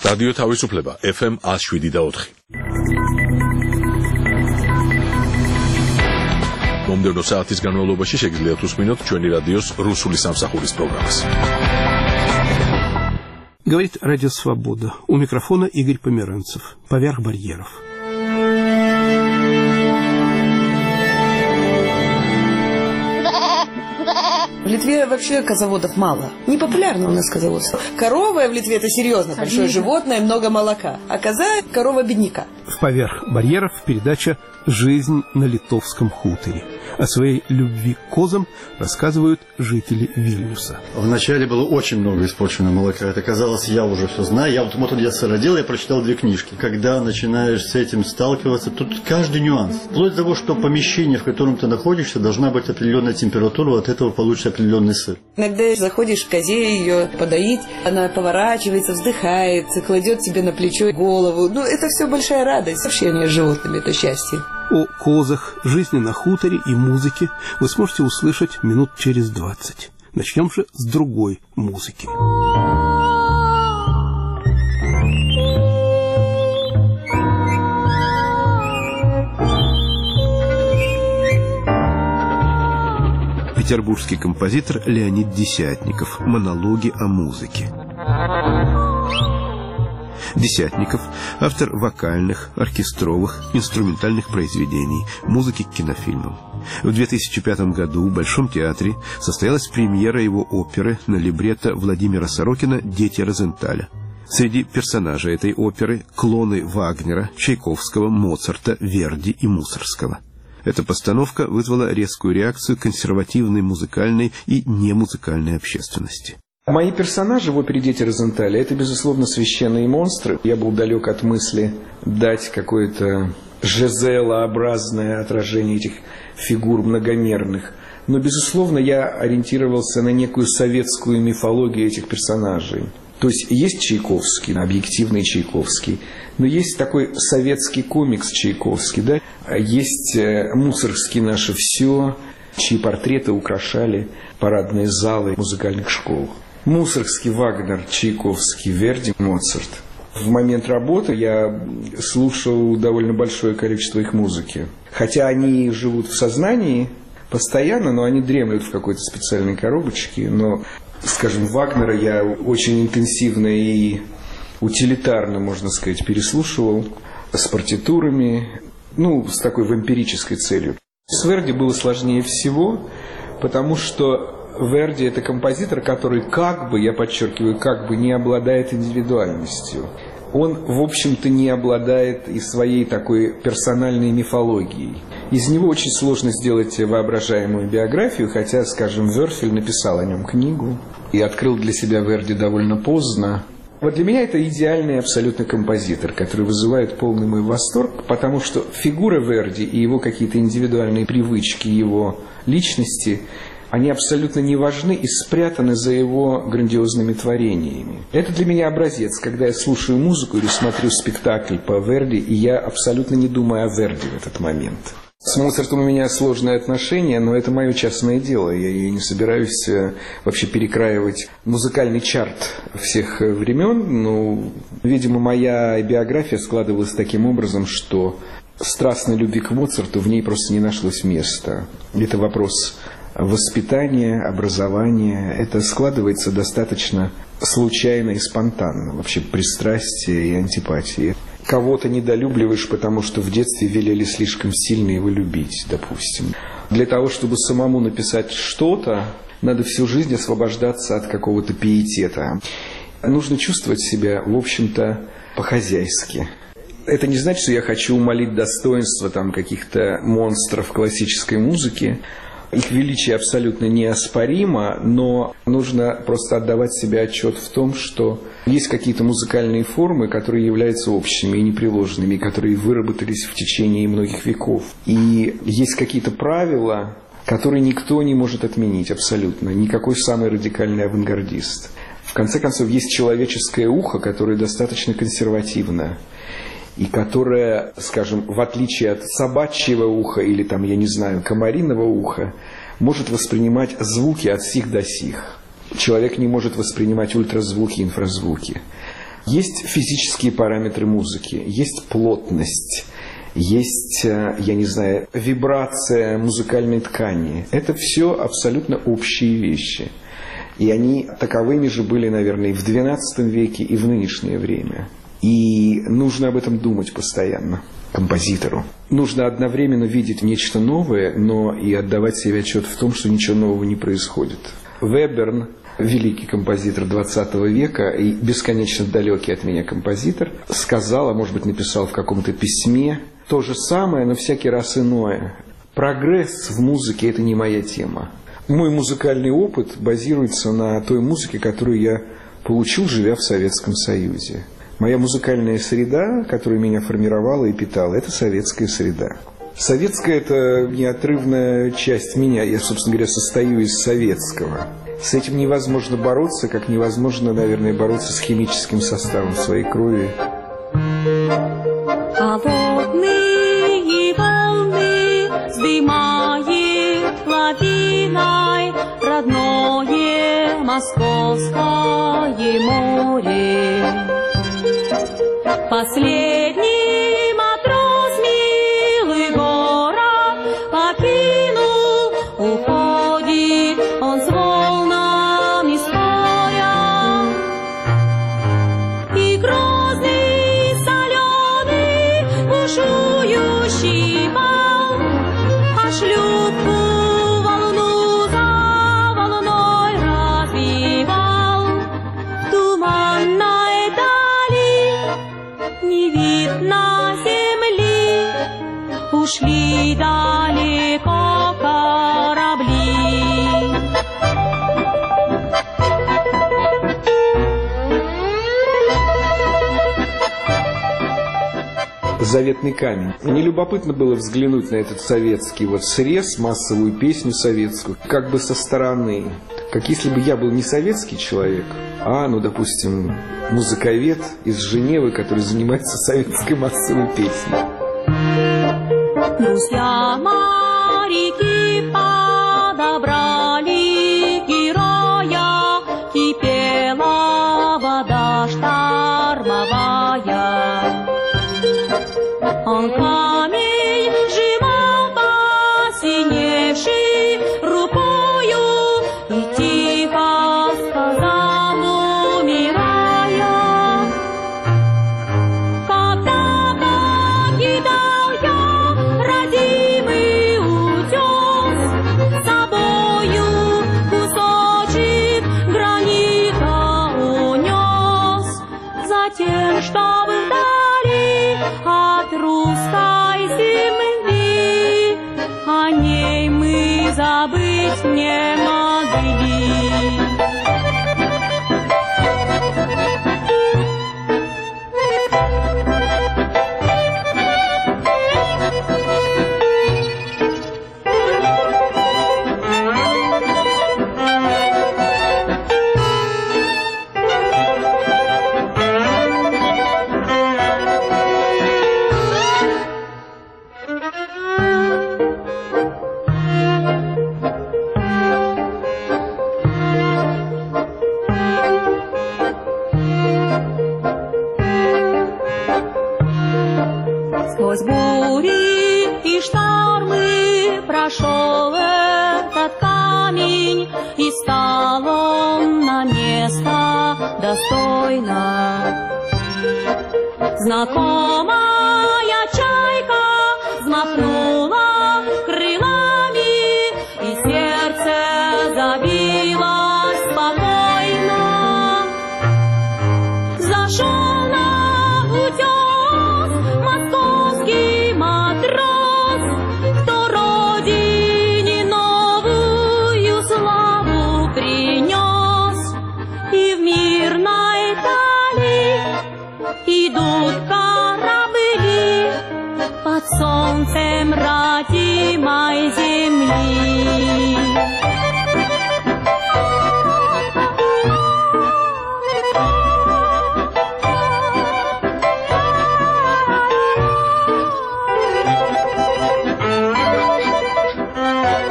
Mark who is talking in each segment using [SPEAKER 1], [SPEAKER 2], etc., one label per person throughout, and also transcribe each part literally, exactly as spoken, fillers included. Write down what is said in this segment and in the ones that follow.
[SPEAKER 1] რადიო თავისუფლება ეფ ემ one oh seven და four. მომდევნო საათის განმავლობაში შეგიძლიათ უსმინოთ ჩვენი რადიოს რუსული სამსახურის პროგრამას.
[SPEAKER 2] Говорит Радио Свобода. У микрофона Игорь Померанцев. Поверх барьеров.
[SPEAKER 3] В Литве вообще козаводов мало. Не популярно у нас козоводство. Корова в Литве — это серьезно большое животное, много молока. А коза — корова бедняка.
[SPEAKER 2] В «Поверх барьеров» передача «Жизнь на литовском хуторе». О своей любви к козам рассказывают жители Вильнюса.
[SPEAKER 4] Вначале было очень много испорченного молока. Это казалось, я уже все знаю. Я вот, вот я родил, я прочитал две книжки. Когда начинаешь с этим сталкиваться, тут каждый нюанс. Вплоть до того, что помещение, в котором ты находишься, должна быть определенная температура, от этого получится определенный сыр.
[SPEAKER 3] Иногда заходишь к козе ее подоить, она поворачивается, вздыхает, кладет тебе на плечо голову. Ну, это все большая радость. Общение с животными — это счастье.
[SPEAKER 2] О козах, жизни на хуторе и музыке вы сможете услышать минут через двадцать. Начнем же с другой музыки. Петербургский композитор Леонид Десятников. Монологи о музыке. Десятников – автор вокальных, оркестровых, инструментальных произведений, музыки к кинофильмам. В две тысячи пятом году в Большом театре состоялась премьера его оперы на либретто Владимира Сорокина «Дети Розенталя». Среди персонажей этой оперы – клоны Вагнера, Чайковского, Моцарта, Верди и Мусоргского. Эта постановка вызвала резкую реакцию консервативной музыкальной и немузыкальной общественности.
[SPEAKER 5] Мои персонажи в опере «Дети Розенталя» — это, безусловно, священные монстры. Я был далек от мысли дать какое-то жизелообразное отражение этих фигур многомерных. Но, безусловно, я ориентировался на некую советскую мифологию этих персонажей. То есть есть Чайковский, объективный Чайковский, но есть такой советский комикс Чайковский, да? Есть Мусоргский «Наше все», чьи портреты украшали парадные залы музыкальных школ. Мусоргский, Вагнер, Чайковский, Верди, Моцарт. В момент работы я слушал довольно большое количество их музыки. Хотя они живут в сознании постоянно, но они дремлют в какой-то специальной коробочке. Но, скажем, Вагнера я очень интенсивно и утилитарно, можно сказать, переслушивал с партитурами, ну, с такой вампирической целью. С Верди было сложнее всего, потому что Верди — это композитор, который как бы, я подчеркиваю, как бы не обладает индивидуальностью. Он, в общем-то, не обладает и своей такой персональной мифологией. Из него очень сложно сделать воображаемую биографию, хотя, скажем, Вёрфель написал о нем книгу и открыл для себя Верди довольно поздно. Вот для меня это идеальный абсолютно композитор, который вызывает полный мой восторг, потому что фигура Верди и его какие-то индивидуальные привычки, его личности, они абсолютно не важны и спрятаны за его грандиозными творениями. Это для меня образец, когда я слушаю музыку или смотрю спектакль по Верди, и я абсолютно не думаю о Верди в этот момент. С Моцартом у меня сложные отношения, но это мое частное дело. Я, я не собираюсь вообще перекраивать музыкальный чарт всех времен. Но, видимо, моя биография складывалась таким образом, что страстной любви к Моцарту в ней просто не нашлось места. Это вопрос воспитания, образования. Это складывается достаточно случайно и спонтанно. Вообще пристрастие и антипатия. Кого-то недолюбливаешь, потому что в детстве велели слишком сильно его любить, допустим. Для того, чтобы самому написать что-то, надо всю жизнь освобождаться от какого-то пиетета. Нужно чувствовать себя, в общем-то, по-хозяйски. Это не значит, что я хочу умалить достоинство там каких-то монстров классической музыки. Их величие абсолютно неоспоримо, но нужно просто отдавать себе отчет в том, что есть какие-то музыкальные формы, которые являются общими и непреложными, которые выработались в течение многих веков. И есть какие-то правила, которые никто не может отменить абсолютно, никакой самый радикальный авангардист. В конце концов, есть человеческое ухо, которое достаточно консервативно. И которая, скажем, в отличие от собачьего уха или, там, я не знаю, комариного уха, может воспринимать звуки от сих до сих. Человек не может воспринимать ультразвуки, инфразвуки. Есть физические параметры музыки, есть плотность, есть, я не знаю, вибрация музыкальной ткани. Это все абсолютно общие вещи. И они таковыми же были, наверное, и в двенадцатом веке, и в нынешнее время. И нужно об этом думать постоянно композитору. Нужно одновременно видеть нечто новое, но и отдавать себе отчет в том, что ничего нового не происходит. Веберн, великий композитор двадцатого века и бесконечно далекий от меня композитор, сказал, а может быть написал в каком-то письме, то же самое, но всякий раз иное. Прогресс в музыке – это не моя тема. Мой музыкальный опыт базируется на той музыке, которую я получил, живя в Советском Союзе. Моя музыкальная среда, которая меня формировала и питала, это советская среда. Советская – это неотрывная часть меня. Я, собственно говоря, состою из советского. С этим невозможно бороться, как невозможно, наверное, бороться с химическим составом своей крови.
[SPEAKER 6] Холодные волны вздымает лавиной родное московское море. Последний матрос милый город покинул, уходит он с волнами споря. И грозный соленый бушующий вал, а шлюпку волну за волной разбивал. Туманной дали не видно земли, ушли далеко корабли.
[SPEAKER 5] «Заветный камень». Мне любопытно было взглянуть на этот советский вот срез, массовую песню советскую, как бы со стороны. Как если бы я был не советский человек, а, ну, допустим, музыковед из Женевы, который занимается советской массовой песней.
[SPEAKER 6] Друзья моряки подобрали героя, кипела вода штормовая. Он камень сжимал посиневший рукою и тихо сказал, умирая: когда покидал я родимый утес, с собою кусочек гранита унес, затем, чтобы вдали от русской земли о ней мы забыть не могли. Сквозь бури и штормы прошел этот камень, и стал он на место достойно. Знакомая чайка взмахнула крылами, и сердце забилось спокойно. Зашел на утес московский матрос, кто родине новую славу принес. И в мирной дали идут корабли под солнцем родимой земли.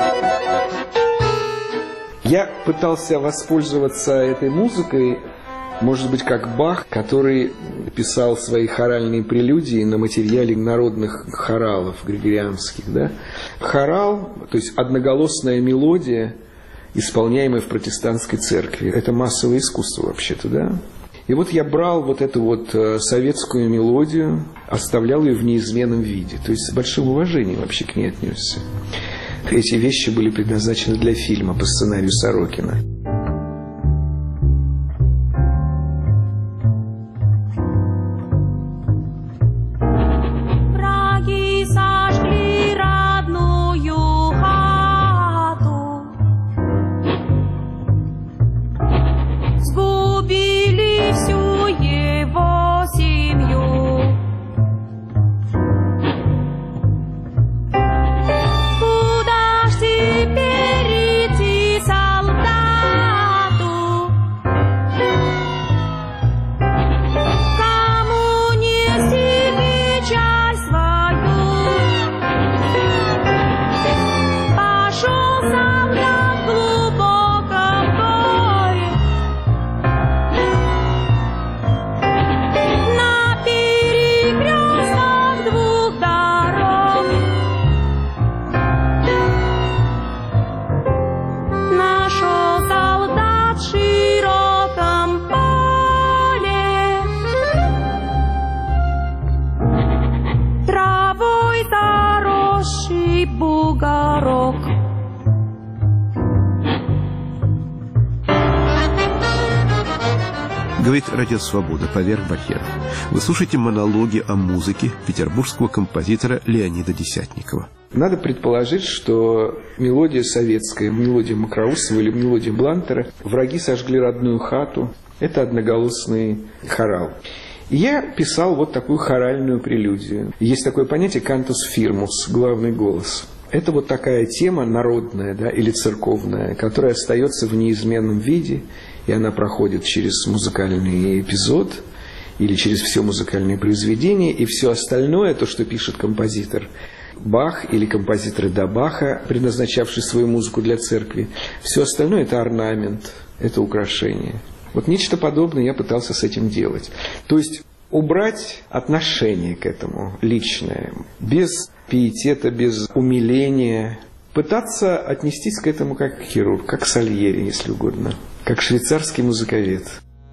[SPEAKER 5] Я пытался воспользоваться этой музыкой Может быть, как Бах, который писал свои хоральные прелюдии на материале народных хоралов григорианских. Да? Хорал, то есть одноголосная мелодия, исполняемая в протестантской церкви. Это массовое искусство вообще-то, да? И вот я брал вот эту вот советскую мелодию, оставлял ее в неизменном виде. То есть с большим уважением вообще к ней отнесся. Эти вещи были предназначены для фильма по сценарию Сорокина.
[SPEAKER 2] Говорит «Радио Свобода», поверх Бахет. Вы слушаете монологи о музыке петербургского композитора Леонида Десятникова.
[SPEAKER 5] Надо предположить, что мелодия советская, мелодия Мокроусова или мелодия Блантера «Враги сожгли родную хату» – это одноголосный хорал. И я писал вот такую хоральную прелюдию. Есть такое понятие «кантус фирмус» – главный голос. Это вот такая тема народная, да, или церковная, которая остается в неизменном виде, и она проходит через музыкальный эпизод или через все музыкальные произведения, и все остальное, то, что пишет композитор Бах или композиторы до Баха, предназначавшие свою музыку для церкви, все остальное – это орнамент, это украшение. Вот нечто подобное я пытался с этим делать. То есть убрать отношение к этому личное, без пиетета, без умиления, пытаться отнестись к этому как хирург, как Сальери, если угодно, как швейцарский музыковед.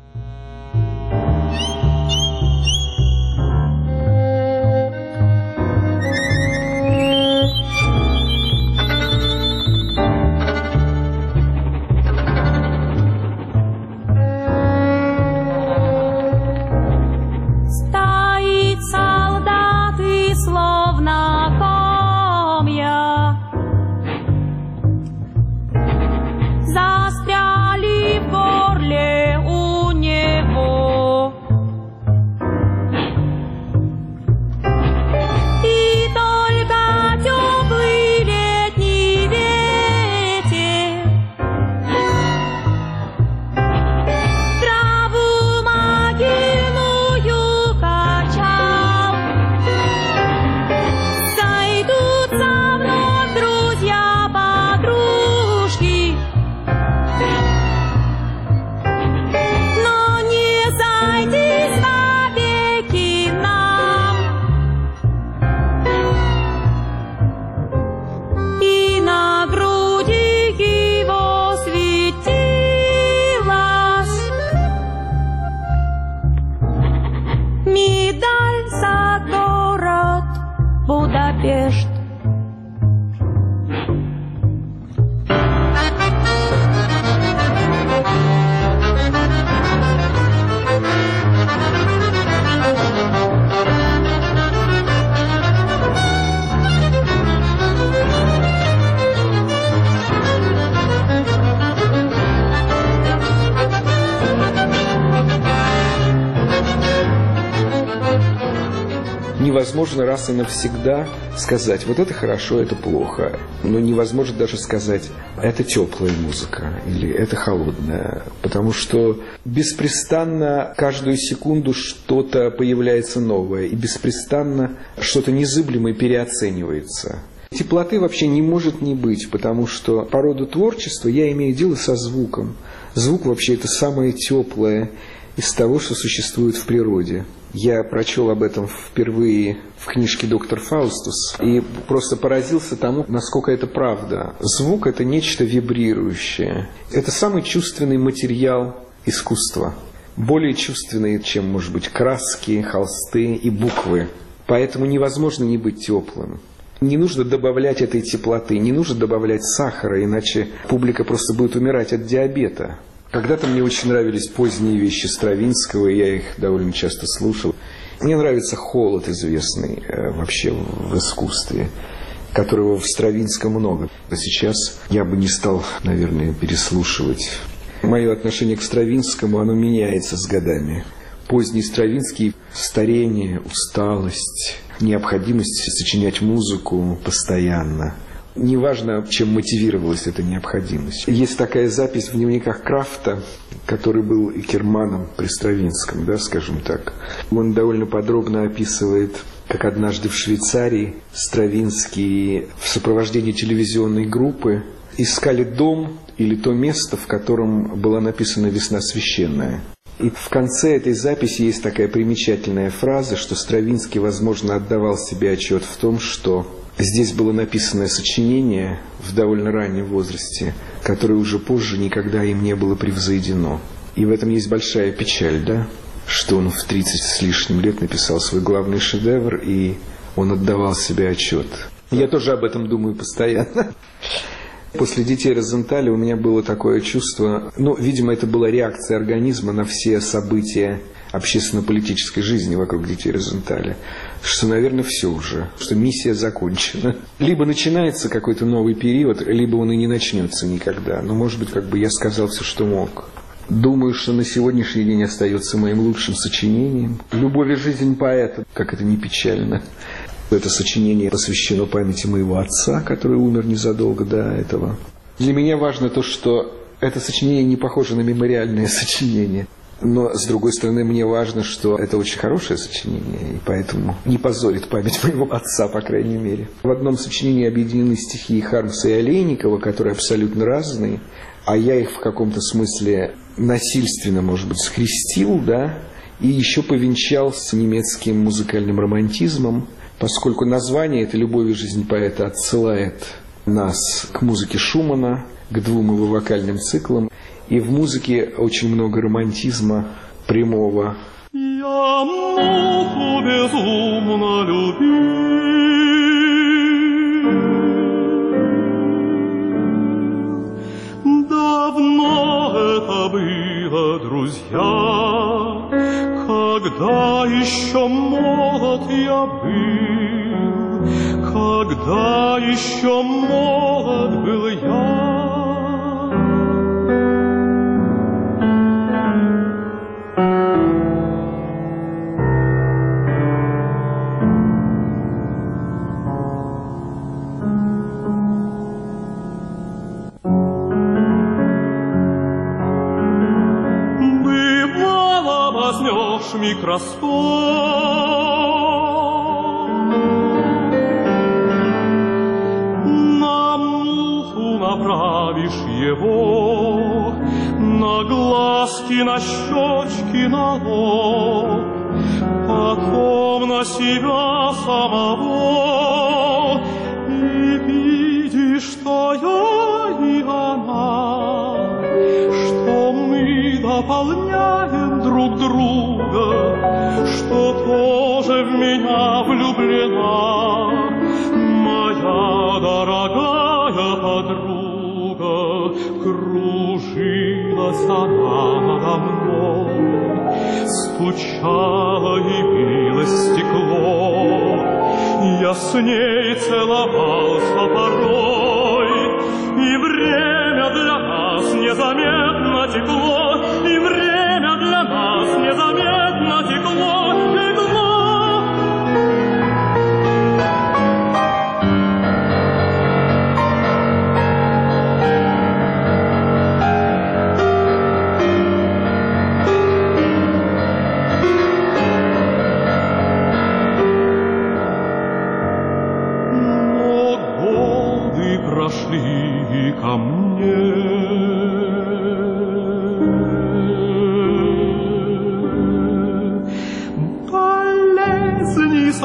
[SPEAKER 6] Будапешт.
[SPEAKER 5] Невозможно раз и навсегда сказать, вот это хорошо, это плохо. Но невозможно даже сказать, это теплая музыка или это холодная. Потому что беспрестанно каждую секунду что-то появляется новое. И беспрестанно что-то незыблемое переоценивается. Теплоты вообще не может не быть, потому что по роду творчества я имею дело со звуком. Звук вообще это самое теплое и из того, что существует в природе. Я прочел об этом впервые в книжке «Доктор Фаустус» и просто поразился тому, насколько это правда. Звук – это нечто вибрирующее. Это самый чувственный материал искусства. Более чувственный, чем, может быть, краски, холсты и буквы. Поэтому невозможно не быть теплым. Не нужно добавлять этой теплоты, не нужно добавлять сахара, иначе публика просто будет умирать от диабета. Когда-то мне очень нравились поздние вещи Стравинского, и я их довольно часто слушал. Мне нравится холод известный э, вообще в искусстве, которого в Стравинском много. А сейчас я бы не стал, наверное, переслушивать. Мое отношение к Стравинскому, оно меняется с годами. Поздний Стравинский – старение, усталость, необходимость сочинять музыку постоянно. Неважно, чем мотивировалась эта необходимость. Есть такая запись в дневниках Крафта, который был и Керманом при Стравинском, да, скажем так. Он довольно подробно описывает, как однажды в Швейцарии Стравинский в сопровождении телевизионной группы искали дом или то место, в котором была написана «Весна священная». И в конце этой записи есть такая примечательная фраза, что Стравинский, возможно, отдавал себе отчет в том, что здесь было написанное сочинение в довольно раннем возрасте, которое уже позже никогда им не было превзойдено. И в этом есть большая печаль, да? Что он в тридцать с лишним лет написал свой главный шедевр, и он отдавал себе отчет. Я тоже об этом думаю постоянно. После «Детей Розенталя» у меня было такое чувство, ну, видимо, это была реакция организма на все события общественно-политической жизни вокруг «Детей Розенталя», что, наверное, все уже, что миссия закончена. Либо начинается какой-то новый период, либо он и не начнется никогда. Но, может быть, как бы я сказал все, что мог. Думаю, что на сегодняшний день остается моим лучшим сочинением. «Любовь и жизнь поэта», как это ни печально. Это сочинение посвящено памяти моего отца, который умер незадолго до этого. Для меня важно то, что это сочинение не похоже на мемориальное сочинение. Но, с другой стороны, мне важно, что это очень хорошее сочинение, и поэтому не позорит память моего отца, по крайней мере. В одном сочинении объединены стихи Хармса и Олейникова, которые абсолютно разные, а я их в каком-то смысле насильственно, может быть, скрестил, да, и еще повенчал с немецким музыкальным романтизмом, поскольку название «Это любовь и жизнь поэта» отсылает нас к музыке Шумана, к двум его вокальным циклам. И в музыке очень много романтизма прямого.
[SPEAKER 6] Я муху безумно любил, давно это было, друзья, когда еще молод я был, когда еще молод был я. Микроскоп на муху направишь его, на глазки, на щечки, на лоб, потом на себя самого, и видишь, что я и она, что мы дополняем друг друга, что тоже в меня влюблена моя дорогая подруга. Кружилась она надо мной, стучала и билось стекло. Я с ней целовался порой, и время для нас незаметно текло, и время для нас незаметно текло, текло. Но годы прошли ко мне,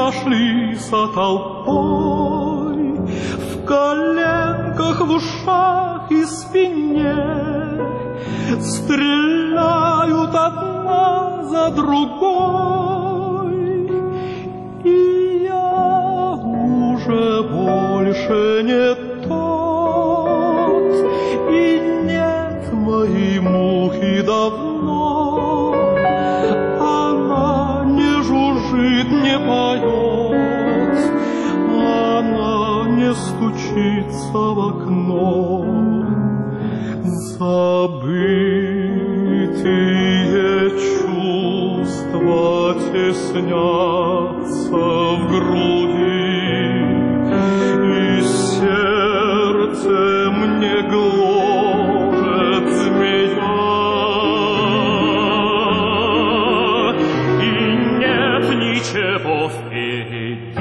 [SPEAKER 6] прошлись толпой, в коленках, в ушах и спине стреляют одна за другой, и я уже больше не тот, и нет моей мухи давно. Она не жужжит, не поет, она не стучится в окно. Забытые чувства теснятся в груди, и сердце мне гложет змея, и нет ничего впереди.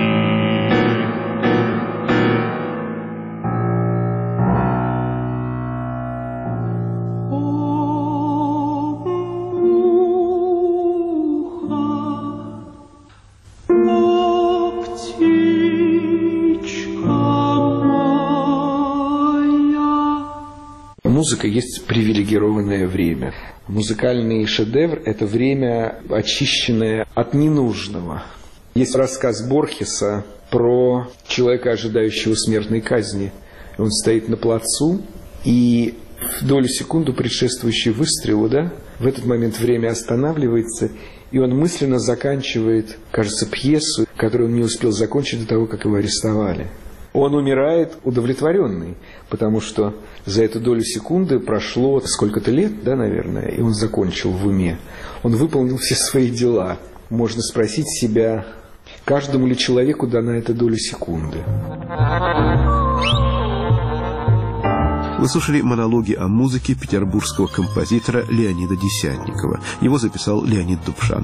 [SPEAKER 5] Музыка есть привилегированное время. Музыкальный шедевр – это время, очищенное от ненужного. Есть рассказ Борхеса про человека, ожидающего смертной казни. Он стоит на плацу, и в долю секунды, предшествующей выстрелу, да, в этот момент время останавливается, и он мысленно заканчивает, кажется, пьесу, которую он не успел закончить до того, как его арестовали. Он умирает удовлетворенный, потому что за эту долю секунды прошло сколько-то лет, да, наверное, и он закончил в уме. Он выполнил все свои дела. Можно спросить себя, каждому ли человеку дана эта доля секунды.
[SPEAKER 2] Вы слушали монологи о музыке петербургского композитора Леонида Десятникова. Его записал Леонид Дубшан.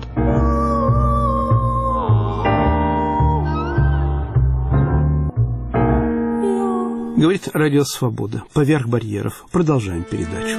[SPEAKER 2] Говорит Радио Свобода. Поверх барьеров. Продолжаем передачу.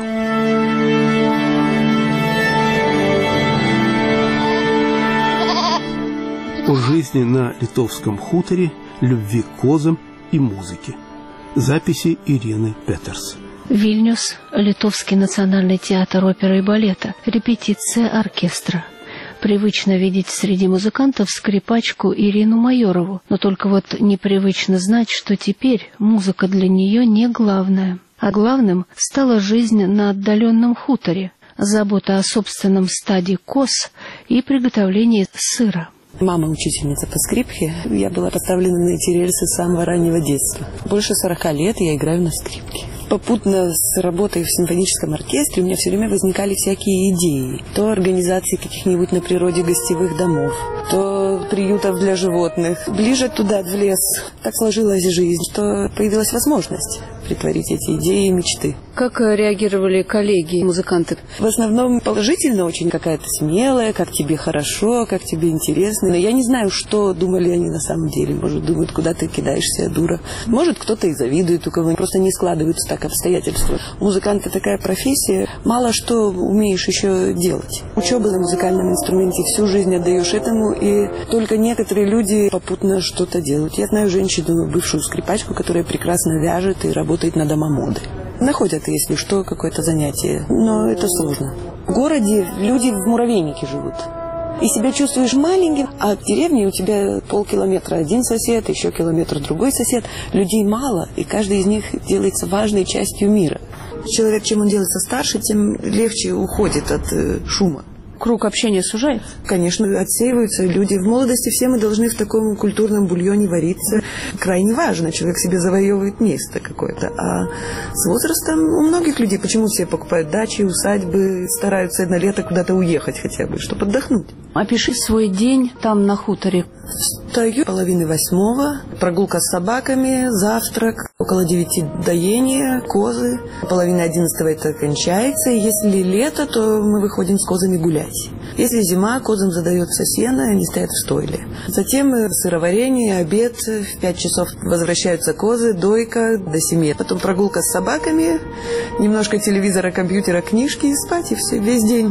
[SPEAKER 2] О жизни на литовском хуторе, любви к козам и музыке. Записи Ирины Петерс.
[SPEAKER 7] Вильнюс, Литовский национальный театр оперы и балета. Репетиция оркестра. Привычно видеть среди музыкантов скрипачку Ирину Майорову, но только вот непривычно знать, что теперь музыка для нее не главная. А главным стала жизнь на отдаленном хуторе, забота о собственном стаде коз и приготовление сыра.
[SPEAKER 3] Мама учительница по скрипке. Я была поставлена на эти рельсы с самого раннего детства. Больше сорока лет я играю на скрипке. Попутно с работой в симфоническом оркестре у меня все время возникали всякие идеи. То организации каких-нибудь на природе гостевых домов, то приютов для животных. Ближе туда, в лес. Так сложилась жизнь, что появилась возможность притворить эти идеи и мечты.
[SPEAKER 7] Как реагировали коллеги, музыканты?
[SPEAKER 3] В основном положительно очень, какая-то смелая, как тебе хорошо, как тебе интересно. Но я не знаю, что думали они на самом деле. Может, думают, куда ты кидаешься, дура. Может, кто-то и завидует, у кого просто не складываются так обстоятельства. Музыкант – это такая профессия, мало что умеешь еще делать. Учеба на музыкальном инструменте, всю жизнь отдаешь этому, и только некоторые люди попутно что-то делают. Я знаю женщину, бывшую скрипачку, которая прекрасно вяжет и работает на домомоды. Находят, если что, какое-то занятие, но это сложно. В городе люди в муравейнике живут. И себя чувствуешь маленьким, а в деревне у тебя полкилометра один сосед, еще километр другой сосед. Людей мало, и каждый из них делается важной частью мира. Человек, чем он делается старше, тем легче уходит от э, шума.
[SPEAKER 7] Круг общения сужается?
[SPEAKER 3] Конечно, отсеиваются люди. В молодости все мы должны в таком культурном бульоне вариться. Крайне важно, человек себе завоевывает место какое-то. А с возрастом у многих людей, почему все покупают дачи, усадьбы, стараются на лето куда-то уехать хотя бы, чтобы отдохнуть.
[SPEAKER 7] Опиши свой день там на хуторе.
[SPEAKER 3] Встаю половины восьмого, прогулка с собаками, завтрак, около девяти доение, козы. Половина одиннадцатого это кончается. И если лето, то мы выходим с козами гулять. Если зима, козам задается сено, они стоят в стойле. Затем сыроварение, обед, в пять часов возвращаются козы, дойка до семи. Потом прогулка с собаками, немножко телевизора, компьютера, книжки и спать, и все, весь день.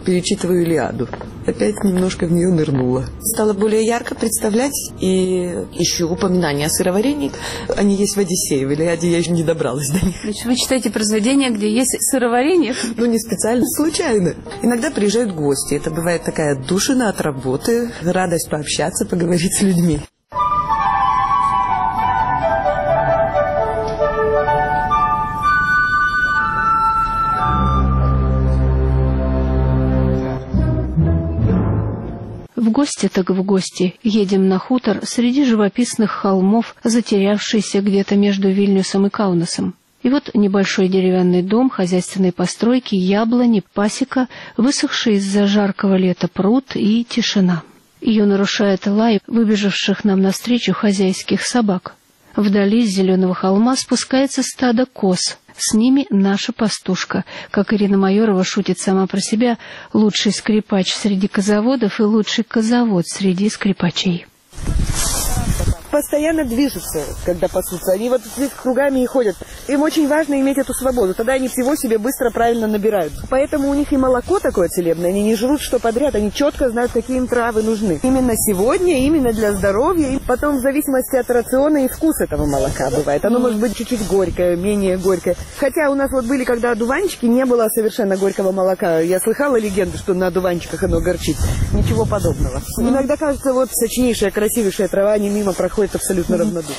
[SPEAKER 3] перечитываю «Илиаду». Опять немножко в нее нырнула. Стало более ярко представлять, и ищу упоминания о сыроварении. Они есть в «Одиссее», в «Илиаде» я еще не добралась до них.
[SPEAKER 7] Значит, вы читаете произведения, где есть сыроварение?
[SPEAKER 3] Ну, не специально, случайно. Иногда приезжают гости. Это бывает такая отдушина от работы, радость пообщаться, поговорить с людьми.
[SPEAKER 7] В гости так в гости. Едем на хутор среди живописных холмов, затерявшийся где-то между Вильнюсом и Каунасом. И вот небольшой деревянный дом, хозяйственной постройки, яблони, пасека, высохший из-за жаркого лета пруд и тишина. Ее нарушает лай выбежавших нам навстречу хозяйских собак. Вдали с зеленого холма спускается стадо коз. С ними наша пастушка. Как Ирина Майорова шутит сама про себя, лучший скрипач среди козоводов и лучший козовод среди скрипачей.
[SPEAKER 3] Постоянно движутся, когда пасутся. Они вот здесь кругами и ходят. Им очень важно иметь эту свободу. Тогда они всего себе быстро, правильно набирают. Поэтому у них и молоко такое целебное. Они не жрут что подряд. Они четко знают, какие им травы нужны. Именно сегодня, именно для здоровья. И потом в зависимости от рациона и вкус этого молока бывает. Оно может быть чуть-чуть горькое, менее горькое. Хотя у нас вот были, когда одуванчики, не было совершенно горького молока. Я слыхала легенду, что на одуванчиках оно горчит. Ничего подобного. Иногда кажется, вот сочнейшая, красивейшая трава, они мимо проходят абсолютно равнодушно.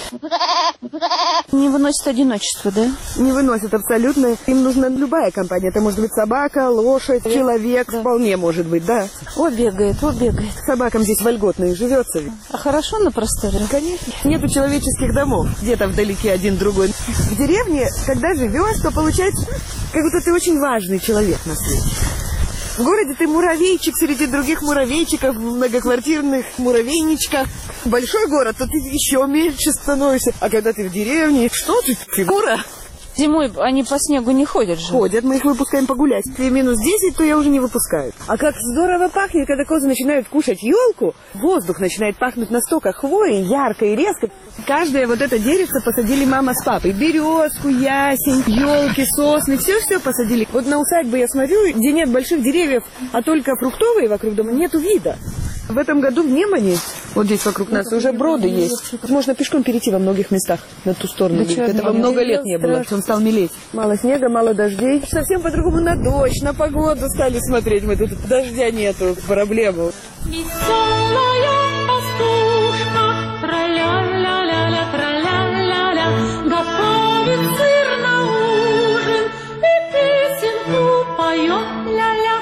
[SPEAKER 7] Не выносит одиночество, да?
[SPEAKER 3] Не выносит абсолютно. Им нужна любая компания. Это может быть собака, лошадь, человек. Да. Вполне может быть, да.
[SPEAKER 7] О, бегает, о, бегает.
[SPEAKER 3] Собакам здесь вольготно и живется.
[SPEAKER 7] А хорошо на просторе?
[SPEAKER 3] Конечно. Нету человеческих домов. Где-то вдалеке один другой. В деревне, когда живешь, то получается, как будто ты очень важный человек на свете. В городе ты муравейчик среди других муравейчиков, в многоквартирных муравейничках. Большой город, то ты еще меньше становишься. А когда ты в деревне, что ты, фигура?
[SPEAKER 7] Зимой они по снегу не ходят же.
[SPEAKER 3] Ходят, мы их выпускаем погулять. Если минус десять, то я уже не выпускаю. А как здорово пахнет, когда козы начинают кушать елку, воздух начинает пахнуть настолько хвоей, ярко и резко. Каждое вот это деревце посадили мама с папой. Березку, ясень, елки, сосны, все-все посадили. Вот на усадьбы я смотрю, где нет больших деревьев, а только фруктовые вокруг дома, нету вида. В этом году в Немане, вот здесь вокруг нас уже броды есть. Можно пешком перейти во многих местах на ту сторону. Да этого много лет не было, он стал мелеть. Мало снега, мало дождей. Совсем по-другому на дождь, на погоду стали смотреть. Мы тут дождя нету, проблема.
[SPEAKER 6] Веселая пастушка, тра-ля-ля-ля-ля, тра-ля-ля-ля, готовит сыр на ужин и песенку поет, ля-ля,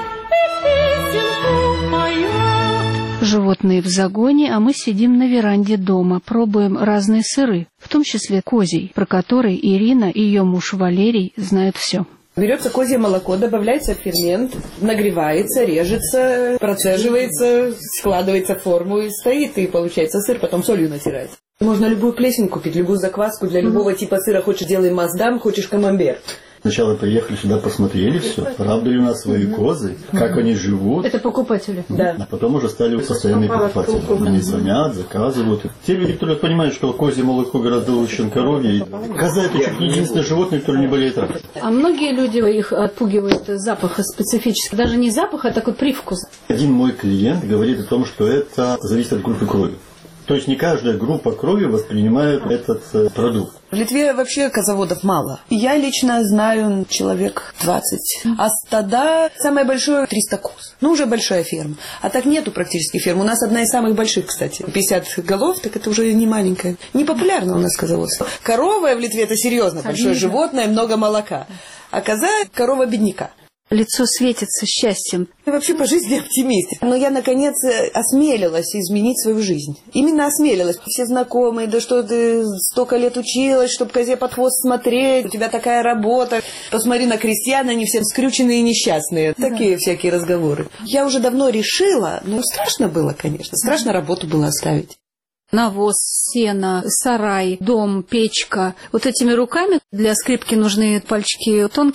[SPEAKER 6] и песенку поет.
[SPEAKER 7] Животные в загоне, а мы сидим на веранде дома, пробуем разные сыры, в том числе козий, про который Ирина и ее муж Валерий знают все.
[SPEAKER 3] Берется козье молоко, добавляется фермент, нагревается, режется, процеживается, складывается в форму и стоит, и получается сыр, потом солью натирается. Можно любую плесень купить, любую закваску для любого типа сыра. Хочешь делай маасдам, хочешь камамбер.
[SPEAKER 4] Сначала приехали сюда, посмотрели все, правда ли у нас свои козы, как они живут.
[SPEAKER 7] Это покупатели?
[SPEAKER 3] Да.
[SPEAKER 4] А потом уже стали постоянные покупатели. Они звонят, заказывают. Те люди, которые понимают, что козье молоко гораздо лучше, чем коровье. Коза — это чуть не единственное животное, которое не болеет раком.
[SPEAKER 7] А многие люди, их отпугивает запах специфический. Даже не запах, а такой привкус.
[SPEAKER 4] Один мой клиент говорит о том, что это зависит от группы крови. То есть не каждая группа крови воспринимает этот э, продукт.
[SPEAKER 3] В Литве вообще козоводов мало. Я лично знаю человек двадцать. А стада самое большое триста коз. Ну, уже большая ферма. А так нету практически ферм. У нас одна из самых больших, кстати. пятьдесят голов, так это уже не маленькая. Не популярно у нас козоводство. Корова в Литве — это серьезно большое животное, много молока. А коза — корова бедняка.
[SPEAKER 7] Лицо светится счастьем.
[SPEAKER 3] Я вообще по жизни оптимист. Но я, наконец, осмелилась изменить свою жизнь. Именно осмелилась. Все знакомые, да что ты столько лет училась, чтобы козе под хвост смотреть, у тебя такая работа. Посмотри на крестьян, они все скрюченные и несчастные. Да. Такие всякие разговоры. Я уже давно решила, но страшно было, конечно. Страшно работу было оставить.
[SPEAKER 7] Навоз, сено, сарай, дом, печка. Вот этими руками для скрипки нужны пальчики тонкие.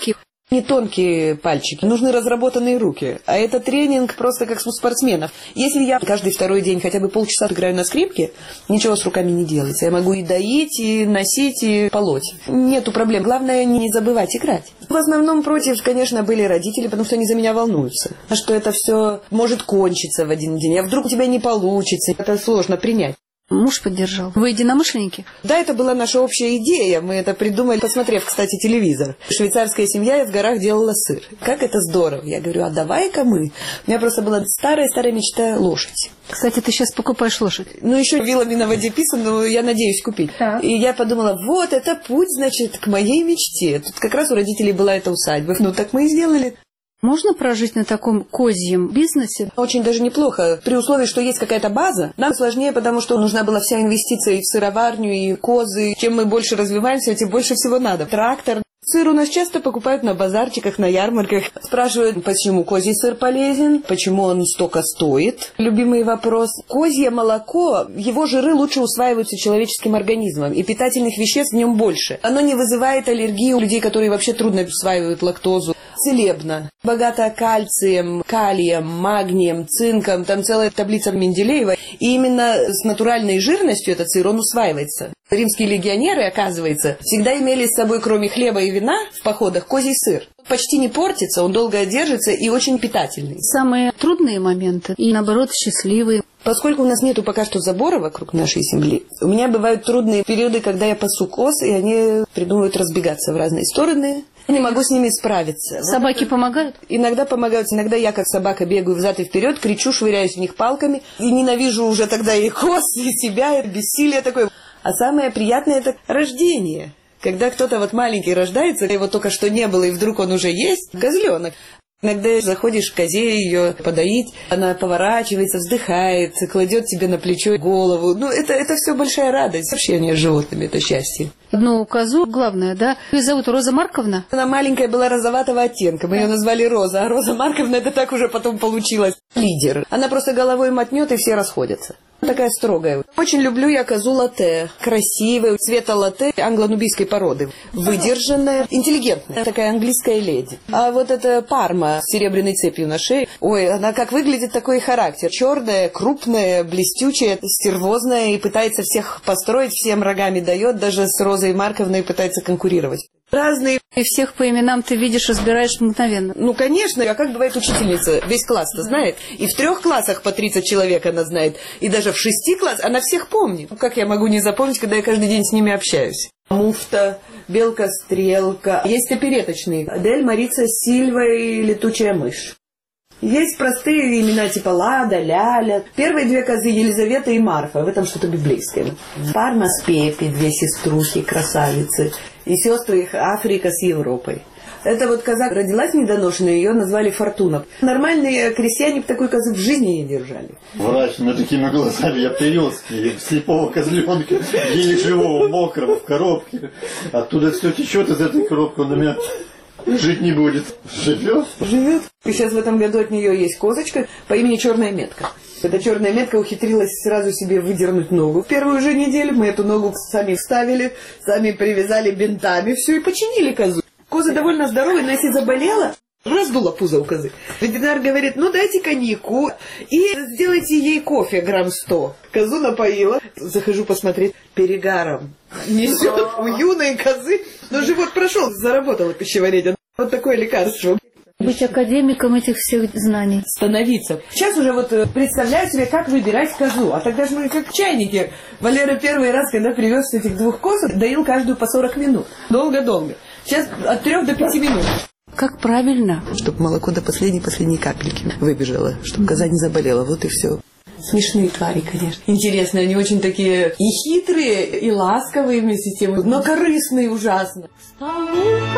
[SPEAKER 3] Не тонкие пальчики, нужны разработанные руки. А это тренинг просто как у спортсменов. Если я каждый второй день хотя бы полчаса играю на скрипке, ничего с руками не делается. Я могу и доить, и носить, и полоть. Нету проблем. Главное не забывать играть. В основном против, конечно, были родители, потому что они за меня волнуются. Что это все может кончиться в один день. А вдруг у тебя не получится. Это сложно принять.
[SPEAKER 8] Муж поддержал. Вы единомышленники?
[SPEAKER 3] Да, это была наша общая идея. Мы это придумали, посмотрев, кстати, телевизор. Швейцарская семья в горах делала сыр. Как это здорово. Я говорю, а давай-ка мы. У меня просто была старая-старая мечта лошадь.
[SPEAKER 8] Кстати, ты сейчас покупаешь лошадь.
[SPEAKER 3] Ну, еще вилами на воде писано, но я надеюсь купить.
[SPEAKER 8] Так.
[SPEAKER 3] И я подумала, вот это путь, значит, к моей мечте. Тут как раз у родителей была эта усадьба. Ну, так мы и сделали.
[SPEAKER 8] Можно прожить на таком козьем бизнесе?
[SPEAKER 3] Очень даже неплохо. При условии, что есть какая-то база. Нам сложнее, потому что нужна была вся инвестиция и в сыроварню, и козы. Чем мы больше развиваемся, тем больше всего надо. Трактор. Сыр у нас часто покупают на базарчиках, на ярмарках. Спрашивают, почему козий сыр полезен, почему он столько стоит. Любимый вопрос. Козье молоко, его жиры лучше усваиваются человеческим организмом, и питательных веществ в нем больше. Оно не вызывает аллергии у людей, которые вообще трудно усваивают лактозу. Целебно. Богато кальцием, калием, магнием, цинком. Там целая таблица Менделеева. И именно с натуральной жирностью этот сыр, он усваивается. Римские легионеры, оказывается, всегда имели с собой, кроме хлеба и вина, в походах козий сыр. Почти не портится, он долго держится и очень питательный.
[SPEAKER 8] Самые трудные моменты и, наоборот, счастливые.
[SPEAKER 3] Поскольку у нас нету пока что забора вокруг нашей земли, у меня бывают трудные периоды, когда я пасу коз, и они придумывают разбегаться в разные стороны. Я не могу с ними справиться.
[SPEAKER 8] Собаки вот помогают?
[SPEAKER 3] Иногда помогают. Иногда я, как собака, бегаю взад и вперед, кричу, швыряюсь в них палками. И ненавижу уже тогда и коз, и себя, и бессилие такое. А самое приятное – это рождение. Когда кто-то вот маленький рождается, его только что не было, и вдруг он уже есть, козленок. Иногда заходишь к козе ее подоить, она поворачивается, вздыхает, кладет тебе на плечо голову. Ну, это, это все большая радость. Общение с животными – это счастье.
[SPEAKER 8] Одну козу, главное, да? Ее зовут Роза Марковна?
[SPEAKER 3] Она маленькая была розоватого оттенка. Мы ее назвали Роза. А Роза Марковна – это так уже потом получилось. Лидер. Она просто головой мотнет, и все расходятся. Такая строгая. Очень люблю я козу латте. Красивая, цвета латте англо-нубийской породы. Выдержанная, интеллигентная. Такая английская леди. А вот эта парма с серебряной цепью на шее. Ой, она как выглядит, такой характер. Черная, крупная, блестючая, стервозная. И пытается всех построить, всем рогами дает. Даже с Розой Марковной пытается конкурировать. Разные.
[SPEAKER 8] И всех по именам ты видишь, разбираешь мгновенно.
[SPEAKER 3] Ну, конечно. А как бывает учительница? Весь класс-то знает. И в трех классах по тридцать человек она знает. И даже в шести классах она всех помнит. Ну, как я могу не запомнить, когда я каждый день с ними общаюсь? Муфта, белка-стрелка. Есть опереточные. Адель, Марица, Сильва и летучая мышь. Есть простые имена типа Лада, Ляля. Первые две козы Елизавета и Марфа. В этом что-то библейское. Парма с Пепи, две сеструхи, красавицы. И сестры их Африка с Европой. Эта вот коза родилась недоношенная, ее назвали Фортуна. Нормальные крестьяне такой козы в жизни не держали.
[SPEAKER 4] Врач, на такими глазами я привез слепого козленка, еле живого, мокрого, в коробке. Оттуда все течет из этой коробки, он на меня жить не будет. Живет?
[SPEAKER 3] Живет. И сейчас в этом году от нее есть козочка по имени Черная Метка. Эта черная метка ухитрилась сразу себе выдернуть ногу. В первую же неделю мы эту ногу сами вставили, сами привязали бинтами, все и починили козу. Коза довольно здоровая, но если заболела, раздула пузо у козы. Ветеринар говорит, ну дайте коньяку и сделайте ей кофе грамм сто. Козу напоила. Захожу посмотреть, перегаром несет у юной козы. Но живот прошел, заработала пищеварение. Вот такое лекарство.
[SPEAKER 8] Быть академиком этих всех знаний.
[SPEAKER 3] Становиться. Сейчас уже вот представляю себе, как выбирать козу. А тогда же мы как чайники. Валера первый раз, когда привез этих двух коз, доил каждую по сорок минут. Долго-долго. Сейчас от трех до пяти минут.
[SPEAKER 8] Как правильно?
[SPEAKER 3] Чтобы молоко до последней-последней капельки выбежало. Чтобы коза не заболела. Вот и все. Смешные твари, конечно. Интересно, они очень такие и хитрые, и ласковые вместе с тем, но корыстные ужасно.
[SPEAKER 9] К столу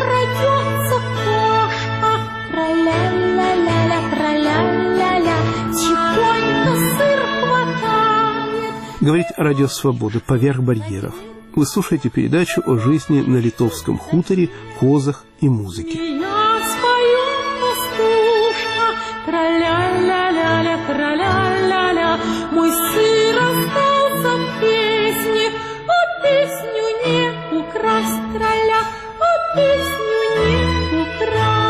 [SPEAKER 9] крадется кошка, тра-ля-ля-ля-ля, тра-ля-ля-ля, тихонько сыр хватает.
[SPEAKER 2] Говорит Радио Свобода поверх барьеров. Вы слушаете передачу о жизни на литовском хуторе, козах и музыке.
[SPEAKER 9] Я спою пастушка, тра-ля-ля-ля-ля, тра-ля-ля-ля, мой сыр остался в песне, а песню не украсть, тра-ля, а песню не украсть.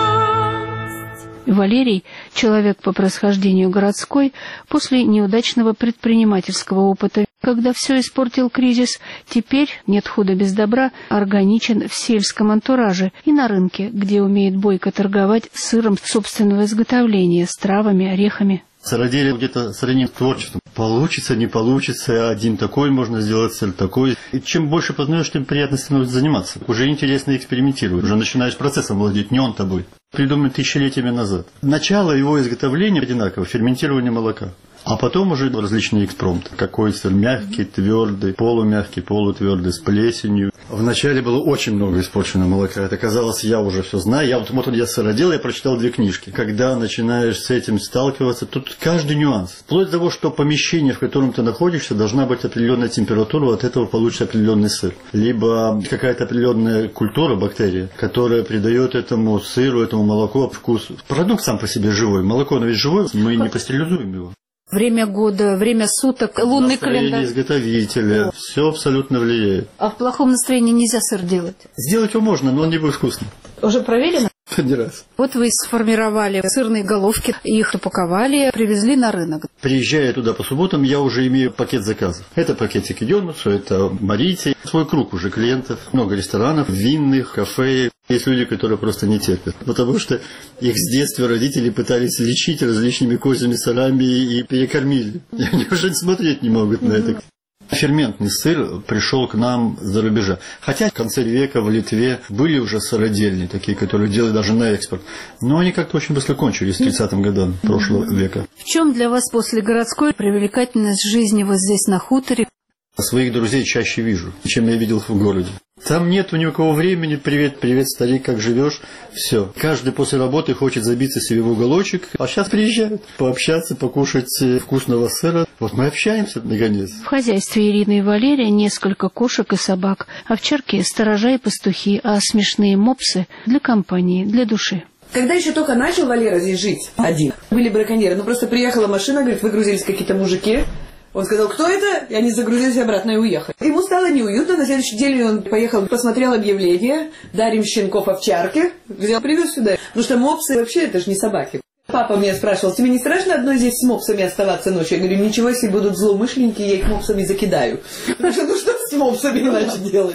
[SPEAKER 7] Валерий, человек по происхождению городской, после неудачного предпринимательского опыта, когда все испортил кризис, теперь, нет худа без добра, органичен в сельском антураже и на рынке, где умеет бойко торговать сыром собственного изготовления, с травами, орехами.
[SPEAKER 4] Сыроделие где-то сравним с творчеством. Получится, не получится, один такой можно сделать, сыр такой. И чем больше познаешь, тем приятно становится заниматься. Уже интересно экспериментировать, уже начинаешь процессом владеть, не он тобой. Придуман тысячелетиями назад. Начало его изготовления одинаково, ферментирование молока. А потом уже различные экспромты. Какой сыр мягкий, твердый, полумягкий, полутвердый, с плесенью. Вначале было очень много испорченного молока. Это казалось, я уже все знаю. Я вот, вот я сыродел, я прочитал две книжки. Когда начинаешь с этим сталкиваться, тут каждый нюанс. Вплоть до того, что помещение, в котором ты находишься, должна быть определенная температура, от этого получится определенный сыр. Либо какая-то определенная культура, бактерия, которая придает этому сыру, этому молоку вкус. Продукт сам по себе живой. Молоко, оно ведь живое, мы не пастеризуем его.
[SPEAKER 8] Время года, время суток, лунный календарь.
[SPEAKER 4] Изготовителя, все абсолютно влияет.
[SPEAKER 8] А в плохом настроении нельзя сыр делать?
[SPEAKER 4] Сделать его можно, но он не будет вкусным.
[SPEAKER 8] Уже проверено?
[SPEAKER 4] Не раз.
[SPEAKER 8] Вот вы сформировали сырные головки, их упаковали, привезли на рынок.
[SPEAKER 4] Приезжая туда по субботам, я уже имею пакет заказов. Это пакетики Дёнусу, это Марите. Свой круг уже клиентов. Много ресторанов, винных, кафе. Есть люди, которые просто не терпят. Потому что их с детства родители пытались лечить различными козьими сырами и перекормили. И они уже смотреть не могут на это. Ферментный сыр пришел к нам с-за рубежа. Хотя в конце века в Литве были уже сыродельни, такие, которые делали даже на экспорт. Но они как-то очень быстро кончились в тридцатым годам прошлого века.
[SPEAKER 8] В чем для вас после городской привлекательность жизни вот здесь на хуторе?
[SPEAKER 4] Своих друзей чаще вижу, чем я видел в городе. Там нету ни у кого времени. Привет, привет, старик, как живешь? Все. Каждый после работы хочет забиться себе в уголочек. А сейчас приезжают пообщаться, покушать вкусного сыра. Вот мы общаемся, наконец.
[SPEAKER 7] В хозяйстве Ирины и Валерия несколько кошек и собак. Овчарки, сторожа и пастухи, а смешные мопсы для компании, для души.
[SPEAKER 3] Когда еще только начал Валера здесь жить один, были браконьеры. Ну просто приехала машина, говорит, выгрузились какие-то мужики. Он сказал, кто это? И они загрузились обратно и уехали. Ему стало неуютно. На следующий день он поехал, посмотрел объявление. Дарим щенков овчарки. Взял, привез сюда. Потому что мопсы вообще это же не собаки. Папа меня спрашивал, тебе не страшно одной здесь с мопсами оставаться ночью? Я говорю, ничего, если будут злоумышленники, я их мопсами закидаю. Ну что с мопсами иначе делать?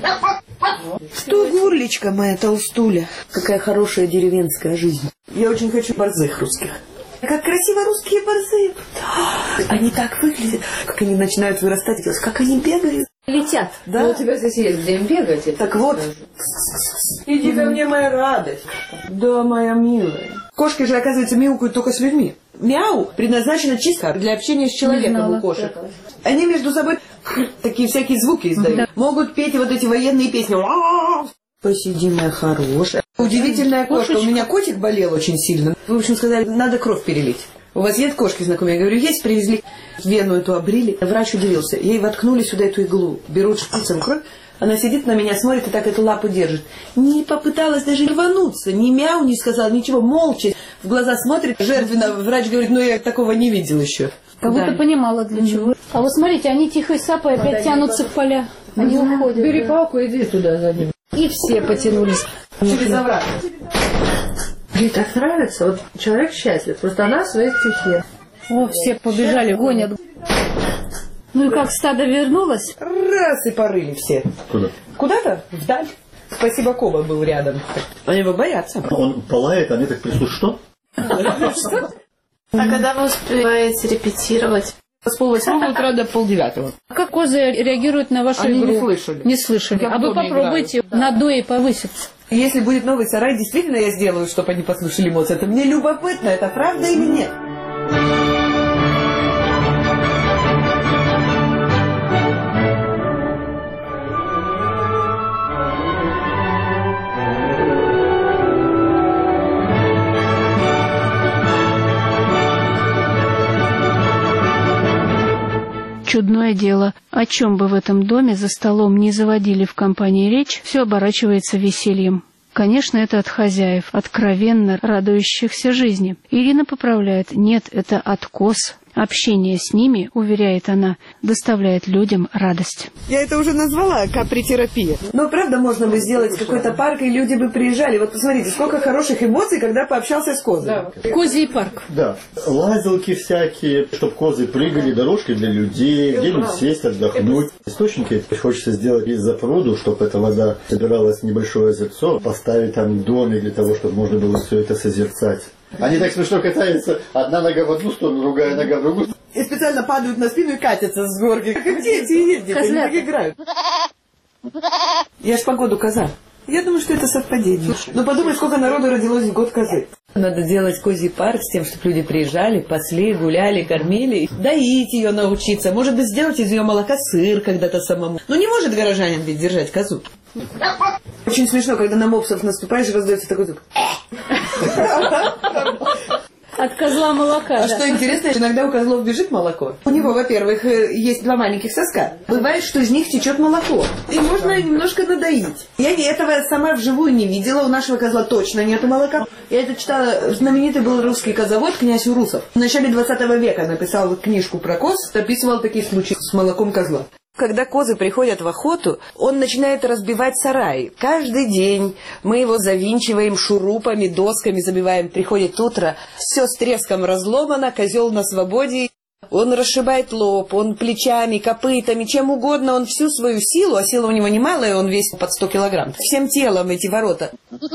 [SPEAKER 3] Что гурлечка моя толстуля? Какая хорошая деревенская жизнь. Я очень хочу борзых русских. Как красиво русские борзы. Они так выглядят, как они начинают вырастать, как они бегают.
[SPEAKER 8] Летят.
[SPEAKER 3] Да?
[SPEAKER 8] Ну, у тебя здесь есть где им бегать.
[SPEAKER 3] Так вот. Иди ко мне, моя радость. Да, моя милая. Кошки же, оказывается, мяукают только с людьми. Мяу предназначено чисто для общения с человеком у кошек. Они между собой такие всякие звуки издают. Да. Могут петь вот эти военные песни. Посиди, моя хорошая. Удивительная кошка. У меня котик болел очень сильно. В общем, сказали, надо кровь перелить. У вас есть кошки знакомые? Я говорю, есть, привезли. Вену эту обрили. Врач удивился. Ей воткнули сюда эту иглу. Берут шприцем кровь. Она сидит на меня, смотрит и так эту лапу держит. Не попыталась даже рвануться. Ни мяу не сказала, ничего. Молча. В глаза смотрит. Жертвенно. Врач говорит, ну я такого не видел еще.
[SPEAKER 8] Как будто да. Понимала, для чего. А вот смотрите, они тихо и сапой опять а тянутся в поля. Они угу. уходят.
[SPEAKER 3] Бери палку, иди туда за ним.
[SPEAKER 8] И все потянулись.
[SPEAKER 3] Через овраг.
[SPEAKER 10] Ей так нравится. Вот человек счастлив. Просто она в своей стихе.
[SPEAKER 8] О, все побежали, гонят. Ну и как стадо вернулось?
[SPEAKER 3] Раз и порыли все.
[SPEAKER 4] Куда?
[SPEAKER 3] Куда-то? Вдаль. Спасибо, Коба был рядом. Они его боятся.
[SPEAKER 4] Он палает, а они так присут. Что?
[SPEAKER 10] А когда вы успеваете репетировать?
[SPEAKER 3] С полвосьмого утра до полдевятого.
[SPEAKER 8] Как козы реагируют на вашу
[SPEAKER 3] Они
[SPEAKER 8] игру?
[SPEAKER 3] не слышали.
[SPEAKER 8] Не слышали. А вы попробуйте играют. На дое повыситься.
[SPEAKER 3] Если будет новый сарай, действительно я сделаю, чтобы они послушали Моцарта. Мне любопытно, это правда или нет?
[SPEAKER 7] Чудное дело, о чем бы в этом доме за столом не заводили в компании речь, все оборачивается весельем. Конечно, это от хозяев, откровенно радующихся жизни. Ирина поправляет, нет, это от коз, Общение с ними, уверяет она, доставляет людям радость.
[SPEAKER 3] Я это уже назвала капри-терапия. Но правда можно бы сделать какой-то парк, и люди бы приезжали. Вот посмотрите, сколько хороших эмоций, когда пообщался с козой.
[SPEAKER 8] Да. Козий парк.
[SPEAKER 4] Да. Лазилки всякие, чтобы козы прыгали, дорожки для людей, где-нибудь сесть, отдохнуть. Источники хочется сделать из запруду, чтобы эта вода собиралась в небольшое озерцо, поставить там домик для того, чтобы можно было все это созерцать. Они так смешно катаются, одна нога в одну сторону, другая нога в другую.
[SPEAKER 3] И специально падают на спину и катятся с горки. Как дети ездят, они так играют. Я ж погоду коза. Я думаю, что это совпадение. Но подумай, сколько народу родилось в год козы. Надо делать козий парк с тем, чтобы люди приезжали, пасли, гуляли, кормили. Доить ее научиться. Может быть, сделать из ее молока сыр когда-то самому. Ну не может горожанин ведь держать козу. Очень смешно, когда на мопсов наступаешь, раздается такой звук.
[SPEAKER 8] От козла молока.
[SPEAKER 3] А
[SPEAKER 8] да.
[SPEAKER 3] что интересно, иногда у козлов бежит молоко. У него, во-первых, есть два маленьких соска. Бывает, что из них течет молоко. И можно немножко надоить. Я этого сама вживую не видела. У нашего козла точно нету молока. Я это читала. Знаменитый был русский козовод князь Урусов. В начале двадцатого века написал книжку про коз, описывал такие случаи с молоком козла. Когда козы приходят в охоту, он начинает разбивать сарай. Каждый день мы его завинчиваем шурупами, досками забиваем. Приходит утро, все с треском разломано, козел на свободе. Он расшибает лоб, он плечами, копытами, чем угодно. Он всю свою силу, а сила у него немалая, он весит под сто килограмм. Всем телом эти ворота.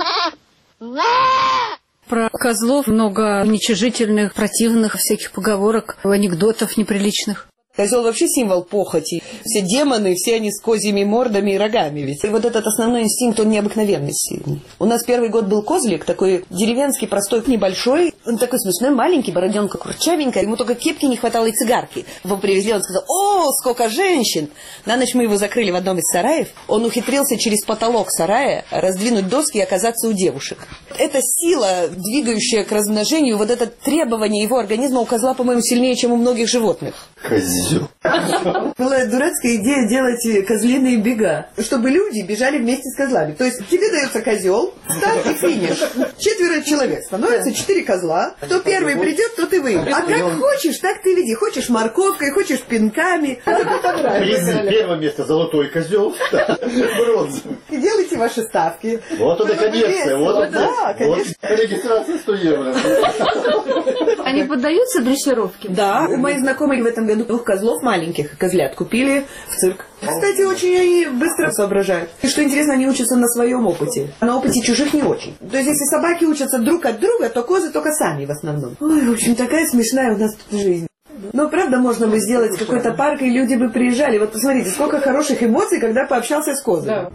[SPEAKER 8] Про козлов много уничижительных, противных всяких поговорок, анекдотов неприличных.
[SPEAKER 3] Козел вообще символ похоти. Все демоны, все они с козьими мордами и рогами. Ведь и вот этот основной инстинкт, он необыкновенно сильный. У нас первый год был козлик, такой деревенский, простой, небольшой. Он такой смешной, маленький, бороденка курчавенькая. Ему только кепки не хватало и цигарки. Его привезли, он сказал: «О, сколько женщин!» На ночь мы его закрыли в одном из сараев. Он ухитрился через потолок сарая раздвинуть доски и оказаться у девушек. Эта сила, двигающая к размножению, вот это требование его организма у козла, по-моему, сильнее, чем у многих животных.
[SPEAKER 4] Козел.
[SPEAKER 3] Была дурацкая идея делать козлиные бега, чтобы люди бежали вместе с козлами. То есть тебе дается козел, старт и финиш. Четверо человек становится, четыре козла. Кто первый придет, тот и выиграет. А как хочешь, так ты веди. Хочешь морковкой, хочешь пинками.
[SPEAKER 4] Приз первое место золотой козел, бронзовый.
[SPEAKER 3] И делайте ваши ставки.
[SPEAKER 4] Вот это коммерция. Вот
[SPEAKER 3] да, конечно.
[SPEAKER 4] Регистрация сто евро.
[SPEAKER 10] Они поддаются дрессировке?
[SPEAKER 3] Да, у моих знакомых в этом году двух козлов маленьких, козлят, купили в цирк. Кстати, очень они быстро соображают. И что интересно, они учатся на своем опыте. А на опыте чужих не очень. То есть, если собаки учатся друг от друга, то козы только сами в основном. Ой, в общем, такая смешная у нас тут жизнь. Но правда можно бы сделать какой-то парк, и люди бы приезжали. Вот посмотрите, сколько хороших эмоций, когда пообщался с козой. Да.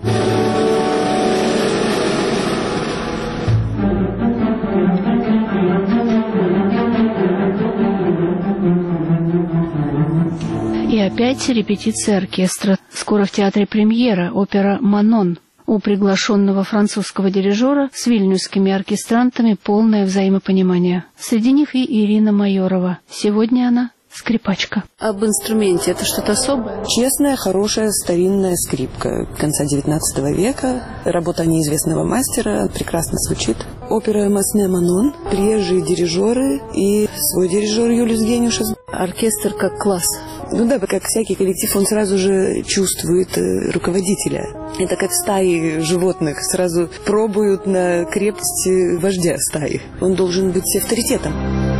[SPEAKER 7] И опять репетиция оркестра. Скоро в театре премьера опера «Манон». У приглашенного французского дирижера с вильнюсскими оркестрантами полное взаимопонимание. Среди них и Ирина Майорова. Сегодня она скрипачка.
[SPEAKER 3] Об инструменте это что-то особое? Честная, хорошая, старинная скрипка конца девятнадцатого века. Работа неизвестного мастера, прекрасно звучит. Опера «Масне Манон», приезжие дирижеры и свой дирижер Юлиус Гениушес.
[SPEAKER 8] Оркестр как класс.
[SPEAKER 3] Ну да, как всякий коллектив, он сразу же чувствует руководителя. Это как стаи животных, сразу пробуют на крепость вождя стаи. Он должен быть авторитетом.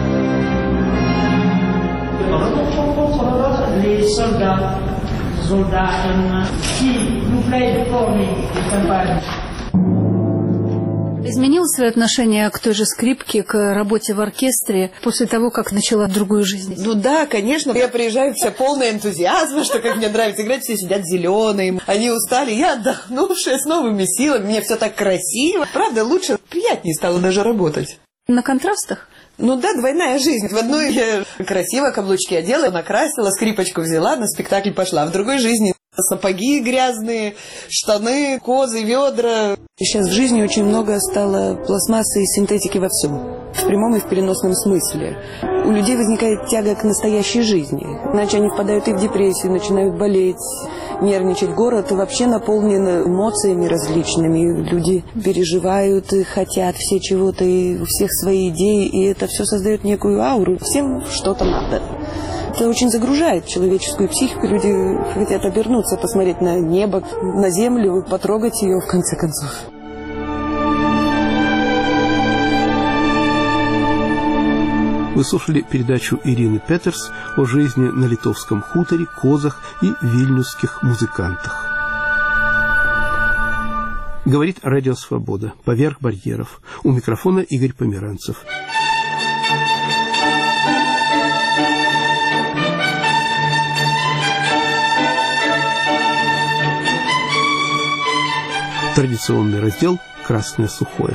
[SPEAKER 8] Изменило свое отношение к той же скрипке, к работе в оркестре после того, как начала другую жизнь?
[SPEAKER 3] Ну да, конечно. Я приезжаю вся полная энтузиазма, что как мне нравится играть, все сидят зеленые, они устали, я отдохнувшая с новыми силами, мне все так красиво. Правда, лучше, приятнее стало даже работать.
[SPEAKER 8] На контрастах?
[SPEAKER 3] Ну да, двойная жизнь. В одной я красиво каблучки одела, накрасила, скрипочку взяла, на спектакль пошла. В другой жизни сапоги грязные, штаны, козы, ведра. Сейчас в жизни очень много стало пластмассы и синтетики во всем. В прямом и в переносном смысле. У людей возникает тяга к настоящей жизни. Иначе они впадают и в депрессию, начинают болеть, нервничать. Город вообще наполнен эмоциями различными. Люди переживают и хотят все чего-то, и у всех свои идеи, и это все создает некую ауру. Всем что-то надо. Это очень загружает человеческую психику. Люди хотят обернуться, посмотреть на небо, на землю, потрогать ее в конце концов.
[SPEAKER 2] Вы слушали передачу Ирины Петерс о жизни на литовском хуторе, козах и вильнюсских музыкантах. Говорит Радио Свобода. Поверх барьеров. У микрофона Игорь Померанцев. Традиционный раздел «Красное сухое».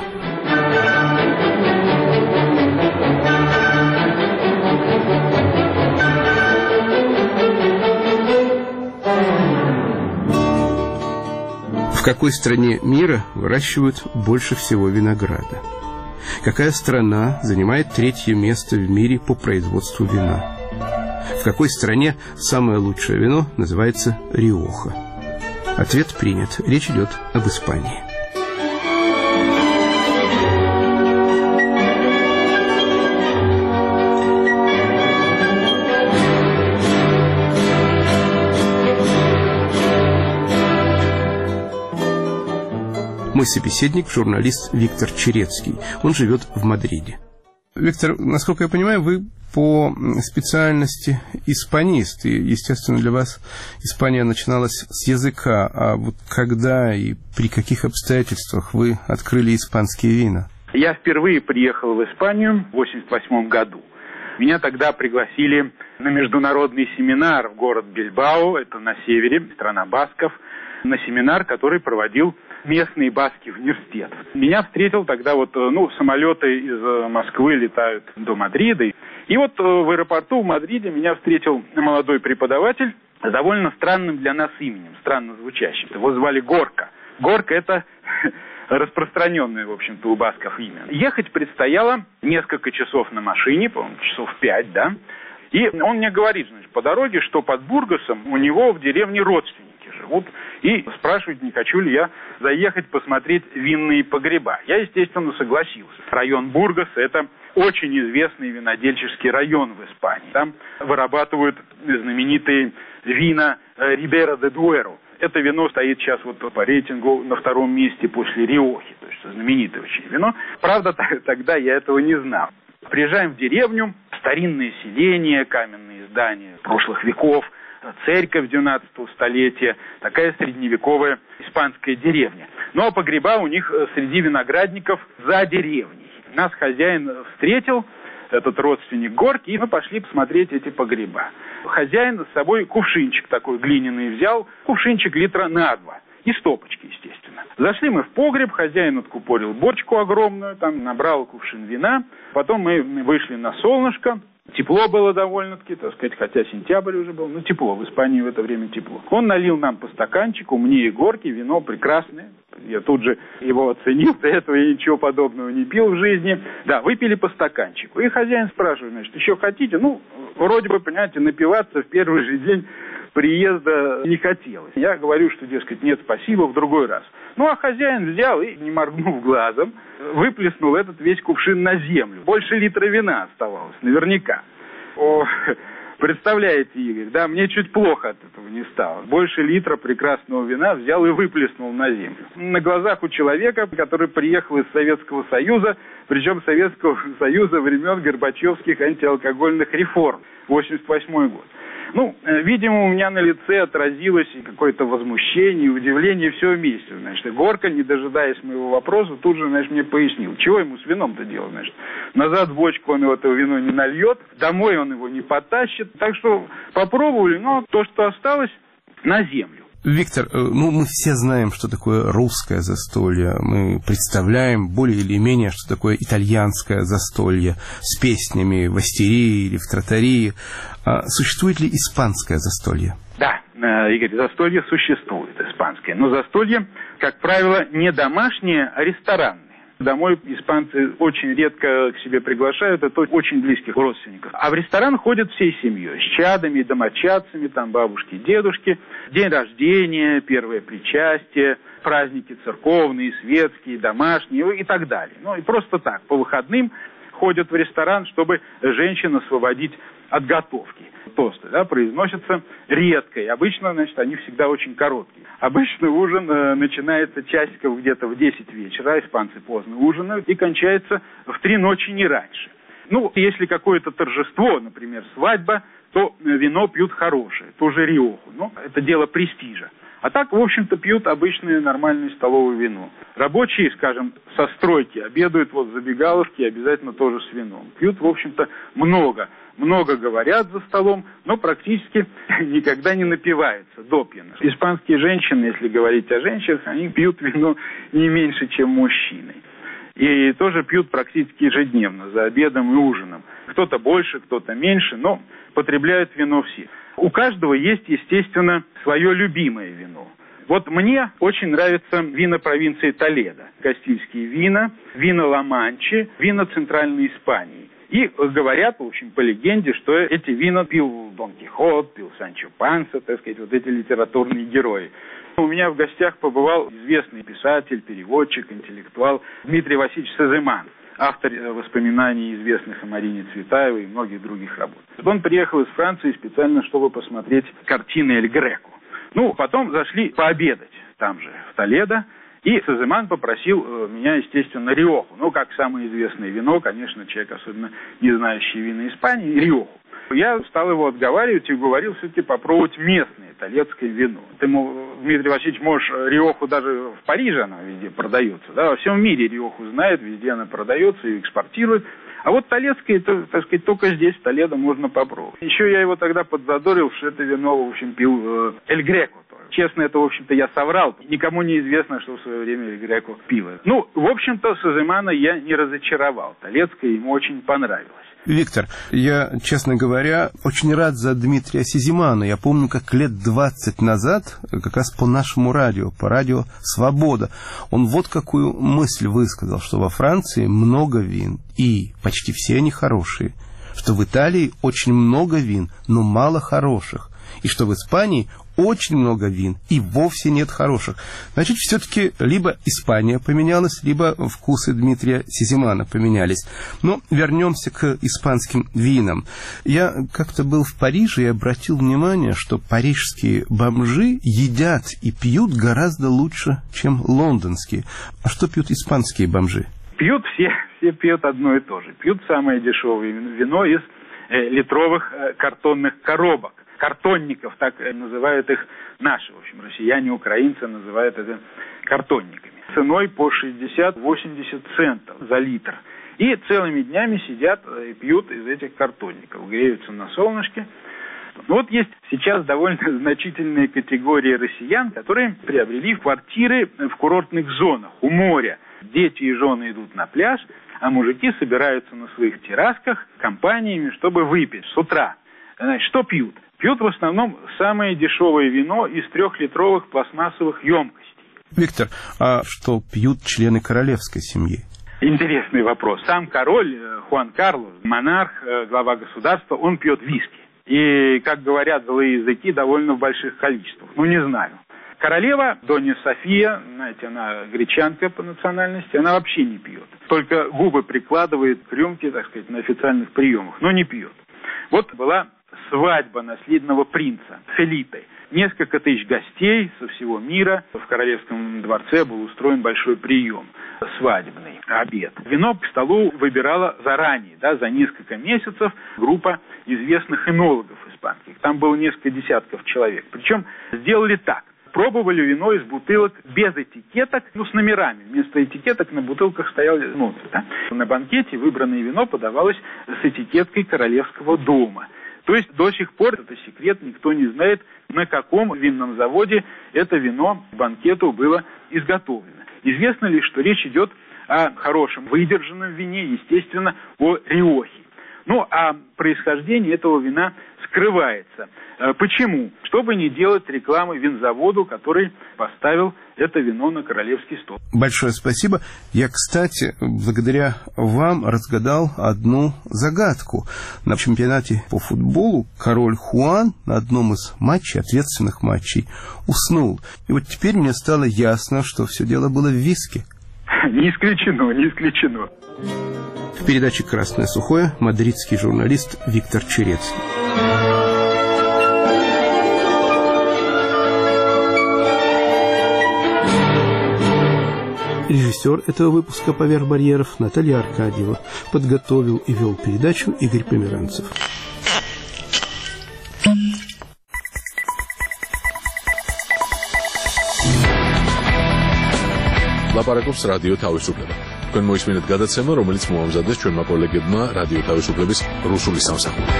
[SPEAKER 2] В какой стране мира выращивают больше всего винограда? Какая страна занимает третье место в мире по производству вина? В какой стране самое лучшее вино называется Риоха? Ответ принят. Речь идет об Испании. Мой собеседник – журналист Виктор Черецкий. Он живет в Мадриде. Виктор, насколько я понимаю, вы по специальности испанист. И, естественно, для вас Испания начиналась с языка. А вот когда и при каких обстоятельствах вы открыли испанские вина?
[SPEAKER 11] Я впервые приехал в Испанию в восемьдесят восьмом году. Меня тогда пригласили на международный семинар в город Бильбао, это на севере, страна басков, на семинар, который проводил местный баскский университет. Меня встретил тогда вот, ну, самолеты из Москвы летают до Мадрида. И вот в аэропорту в Мадриде меня встретил молодой преподаватель с довольно странным для нас именем, странно звучащим. Его звали Горка. Горка – это распространенное, в общем-то, у басков имя. Ехать предстояло несколько часов на машине, по-моему, часов пять, да. И он мне говорит, значит, по дороге, что под Бургосом у него в деревне родственники живут. И спрашивает, не хочу ли я заехать посмотреть винные погреба. Я, естественно, согласился. Район Бургос – это очень известный винодельческий район в Испании. Там вырабатывают знаменитые вина Рибера де Дуэро. Это вино стоит сейчас вот по рейтингу на втором месте после Риохи, то есть знаменитое очень вино. Правда, тогда я этого не знал. Приезжаем в деревню, старинное селение, каменные здания прошлых веков, церковь двенадцатого столетия, такая средневековая испанская деревня. Ну а погреба у них среди виноградников за деревней. Нас хозяин встретил, этот родственник Горки, и мы пошли посмотреть эти погреба. Хозяин с собой кувшинчик такой глиняный взял, кувшинчик литра на два. И стопочки, естественно. Зашли мы в погреб, хозяин откупорил бочку огромную, там набрал кувшин вина. Потом мы вышли на солнышко. Тепло было довольно-таки, так сказать, хотя сентябрь уже был, но тепло, в Испании в это время тепло. Он налил нам по стаканчику, мне и Горки, вино прекрасное. Я тут же его оценил, до этого я ничего подобного не пил в жизни. Да, выпили по стаканчику. И хозяин спрашивает, значит, еще хотите? Ну, вроде бы, понимаете, напиваться в первый же день приезда не хотелось. Я говорю, что, дескать, нет, спасибо, в другой раз. Ну, а хозяин взял и, не моргнув глазом, выплеснул этот весь кувшин на землю. Больше литра вина оставалось, наверняка. О, представляете, Игорь, да, мне чуть плохо от этого не стало. Больше литра прекрасного вина взял и выплеснул на землю. На глазах у человека, который приехал из Советского Союза, причем Советского Союза времен Горбачевских антиалкогольных реформ, восемьдесят восьмой год. Ну, видимо, у меня на лице отразилось какое-то возмущение, удивление, все вместе. Значит, Горка, не дожидаясь моего вопроса, тут же, значит, мне пояснил, чего ему с вином-то делать, значит. Назад в бочку он этого вино не нальет, домой он его не потащит. Так что попробовали, но то, что осталось, на землю.
[SPEAKER 2] Виктор, ну, мы все знаем, что такое русское застолье. Мы представляем более или менее, что такое итальянское застолье с песнями в астерии или в тротарии. А существует ли испанское застолье?
[SPEAKER 11] Да, Игорь, застолье существует, испанское. Но застолье, как правило, не домашнее, а ресторанное. Домой испанцы очень редко к себе приглашают, это очень близких родственников. А в ресторан ходят всей семьей, с чадами, домочадцами, там бабушки, дедушки. День рождения, первое причастие, праздники церковные, светские, домашние и так далее. Ну и просто так, по выходным ходят в ресторан, чтобы женщин освободить отготовки. Тосты, да, произносятся редко, и обычно, значит, они всегда очень короткие. Обычно ужин э, начинается часиков где-то в десять вечера, испанцы поздно ужинают, и кончается в три ночи, не раньше. Ну, если какое-то торжество, например, свадьба, то вино пьют хорошее, тоже риоху. Ну, это дело престижа. А так, в общем-то, пьют обычное нормальное столовое вино. Рабочие, скажем, со стройки обедают вот в забегаловке, обязательно тоже с вином. Пьют, в общем-то, много. Много говорят за столом, но практически никогда не напиваются допьяно. Испанские женщины, если говорить о женщинах, они пьют вино не меньше, чем мужчины. И тоже пьют практически ежедневно, за обедом и ужином. Кто-то больше, кто-то меньше, но потребляют вино все. У каждого есть, естественно, свое любимое вино. Вот мне очень нравятся вина провинции Толедо. Кастильские вина, вина Ла-Манчи, вина Центральной Испании. И говорят, в общем, по легенде, что эти вина пил Дон Кихот, пил Санчо Панса, так сказать, вот эти литературные герои. У меня в гостях побывал известный писатель, переводчик, интеллектуал Дмитрий Васильевич Соземан, автор воспоминаний известных о Марине Цветаевой и многих других работ. Он приехал из Франции специально, чтобы посмотреть картины Эль Греко. Ну, потом зашли пообедать там же, в Толедо, и Соземан попросил меня, естественно, риоху. Ну, как самое известное вино, конечно, человек, особенно не знающий вина Испании, риоху. Я стал его отговаривать и говорил все-таки попробовать местное толедское вино. Ты, Дмитрий Васильевич, можешь риоху даже в Париже, она везде продается. Да? Во всем мире риоху знают, везде она продается и экспортирует. А вот толедское, это, так сказать, только здесь, в Толедо, можно попробовать. Еще я его тогда подзадорил, что это вино, в общем, пил э, Эль Греко. Честно, это, в общем-то, я соврал. Никому не известно, что в свое время Эль Греко пил. Ну, в общем-то, Соземана я не разочаровал. Толедское ему очень понравилось.
[SPEAKER 2] Виктор, я, честно говоря, очень рад за Дмитрия Соземана. Я помню, как лет двадцать назад, как раз по нашему радио, по радио «Свобода», он вот какую мысль высказал, что во Франции много вин, и почти все они хорошие, что в Италии очень много вин, но мало хороших, и что в Испании очень много вин, и вовсе нет хороших. Значит, все-таки либо Испания поменялась, либо вкусы Дмитрия Соземана поменялись. Но вернемся к испанским винам. Я как-то был в Париже и обратил внимание, что парижские бомжи едят и пьют гораздо лучше, чем лондонские. А что пьют испанские бомжи?
[SPEAKER 11] Пьют все, все пьют одно и то же. Пьют самое дешевое вино из э, литровых э, картонных коробок. Картонников, так называют их наши, в общем, россияне, украинцы называют это картонниками. Ценой по шестьдесят-восемьдесят центов за литр. И целыми днями сидят и пьют из этих картонников, греются на солнышке. Вот есть сейчас довольно значительная категория россиян, которые приобрели квартиры в курортных зонах у моря. Дети и жены идут на пляж, а мужики собираются на своих террасках компаниями, чтобы выпить с утра. Значит, что пьют? Пьют в основном самое дешевое вино из трехлитровых пластмассовых емкостей.
[SPEAKER 2] Виктор, а что пьют члены королевской семьи?
[SPEAKER 11] Интересный вопрос. Сам король Хуан Карлос, монарх, глава государства, он пьет виски. И, как говорят злые языки, довольно в больших количествах. Ну, не знаю. Королева Донья София, знаете, она гречанка по национальности, она вообще не пьет. Только губы прикладывает к рюмке, так сказать, на официальных приемах, но не пьет. Вот была свадьба наследного принца Фелипе. Несколько тысяч гостей со всего мира. В королевском дворце был устроен большой прием, свадебный обед. Вино к столу выбирала заранее, да, за несколько месяцев группа известных энологов испанских. Там было несколько десятков человек. Причем сделали так. Пробовали вино из бутылок без этикеток, ну, с номерами. Вместо этикеток на бутылках стояли ноты. Да? На банкете выбранное вино подавалось с этикеткой королевского дома. То есть до сих пор, это секрет, никто не знает, на каком винном заводе это вино к банкету было изготовлено. Известно лишь, что речь идет о хорошем выдержанном вине, естественно, о риохе. Ну, а происхождение этого вина скрывается. Почему? Чтобы не делать рекламы винзаводу, который поставил это вино на королевский стол.
[SPEAKER 2] Большое спасибо. Я, кстати, благодаря вам разгадал одну загадку. На чемпионате по футболу король Хуан на одном из матчей, ответственных матчей, уснул. И вот теперь мне стало ясно, что все дело было в виске.
[SPEAKER 11] Не исключено, не исключено.
[SPEAKER 2] В передаче «Красное сухое» мадридский журналист Виктор Черецкий. Режиссер этого выпуска «Поверх барьеров» Наталья Аркадьева. Подготовил и вел передачу Игорь Померанцев.
[SPEAKER 1] ლაპარაკობს რადიო თავისუფლება. თქვენ მოისმინეთ გადაცემა, რომელიც მოამზადეს ჩვენმა კოლეგებმა რადიო თავისუფლების რუსული სამსახურიდან.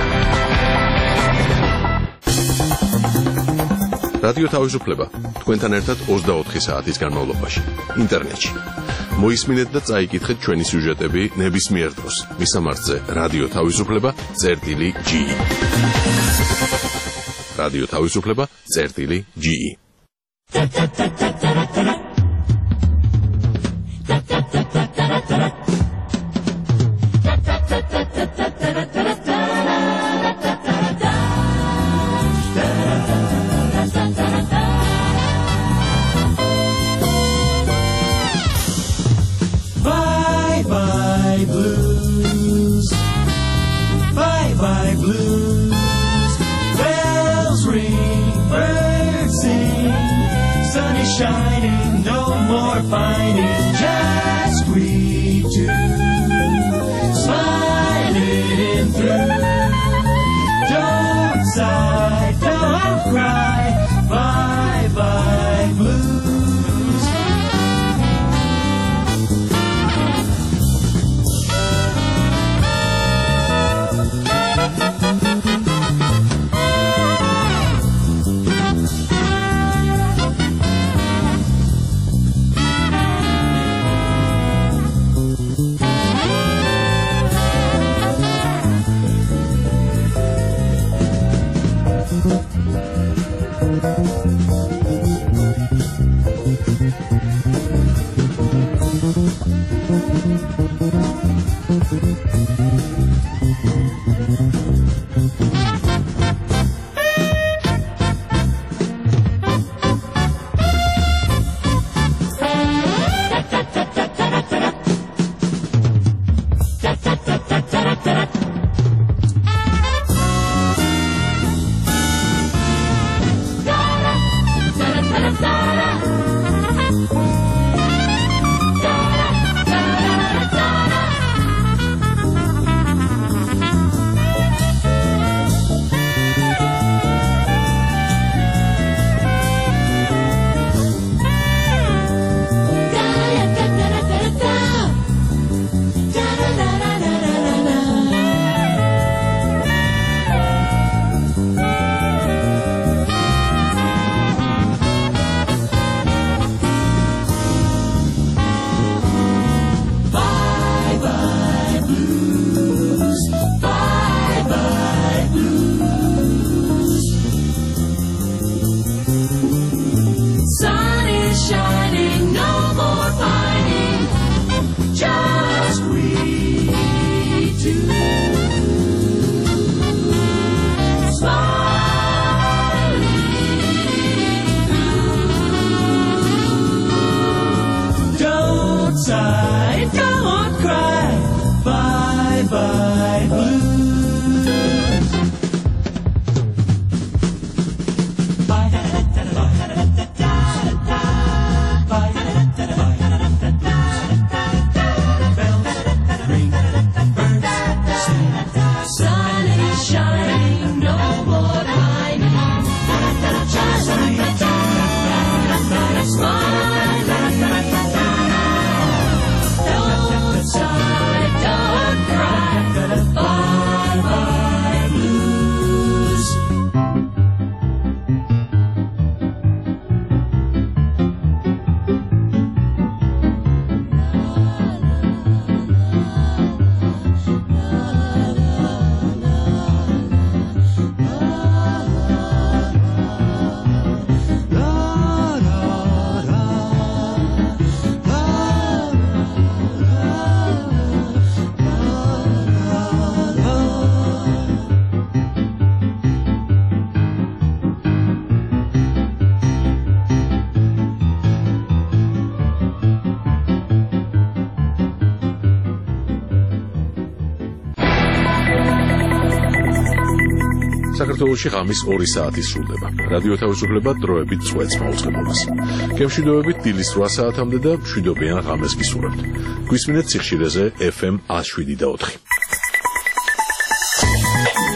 [SPEAKER 1] რადიო თავისუფლება თქვენთან ერთად ოცდაოთხი საათის განმავლობაში ინტერნეტში. მოისმინეთ და წაიკითხეთ ჩვენი სიუჟეტები ნებისმიერ დროს. მისამართზე რადიო თავისუფლება წერტილი ჯი ი. რადიო თავისუფლება წერტილი ჯი ი.
[SPEAKER 6] Shining, no more fighting, just we two smiling through. Don't sigh, don't cry, bye bye blues. Bye.
[SPEAKER 1] საქართველოში ღამის ორი საათი სრულდება. რადიო თავისუფლება დროებით წვეთს მაუწყებლობას. გემშვიდობებით დილის რვა საათამდე და მშვიდობიან ღამეს გისურვებთ. გვისმინეთ სიხშირეზე ეფ ემ ათს შვიდი და ოთხი.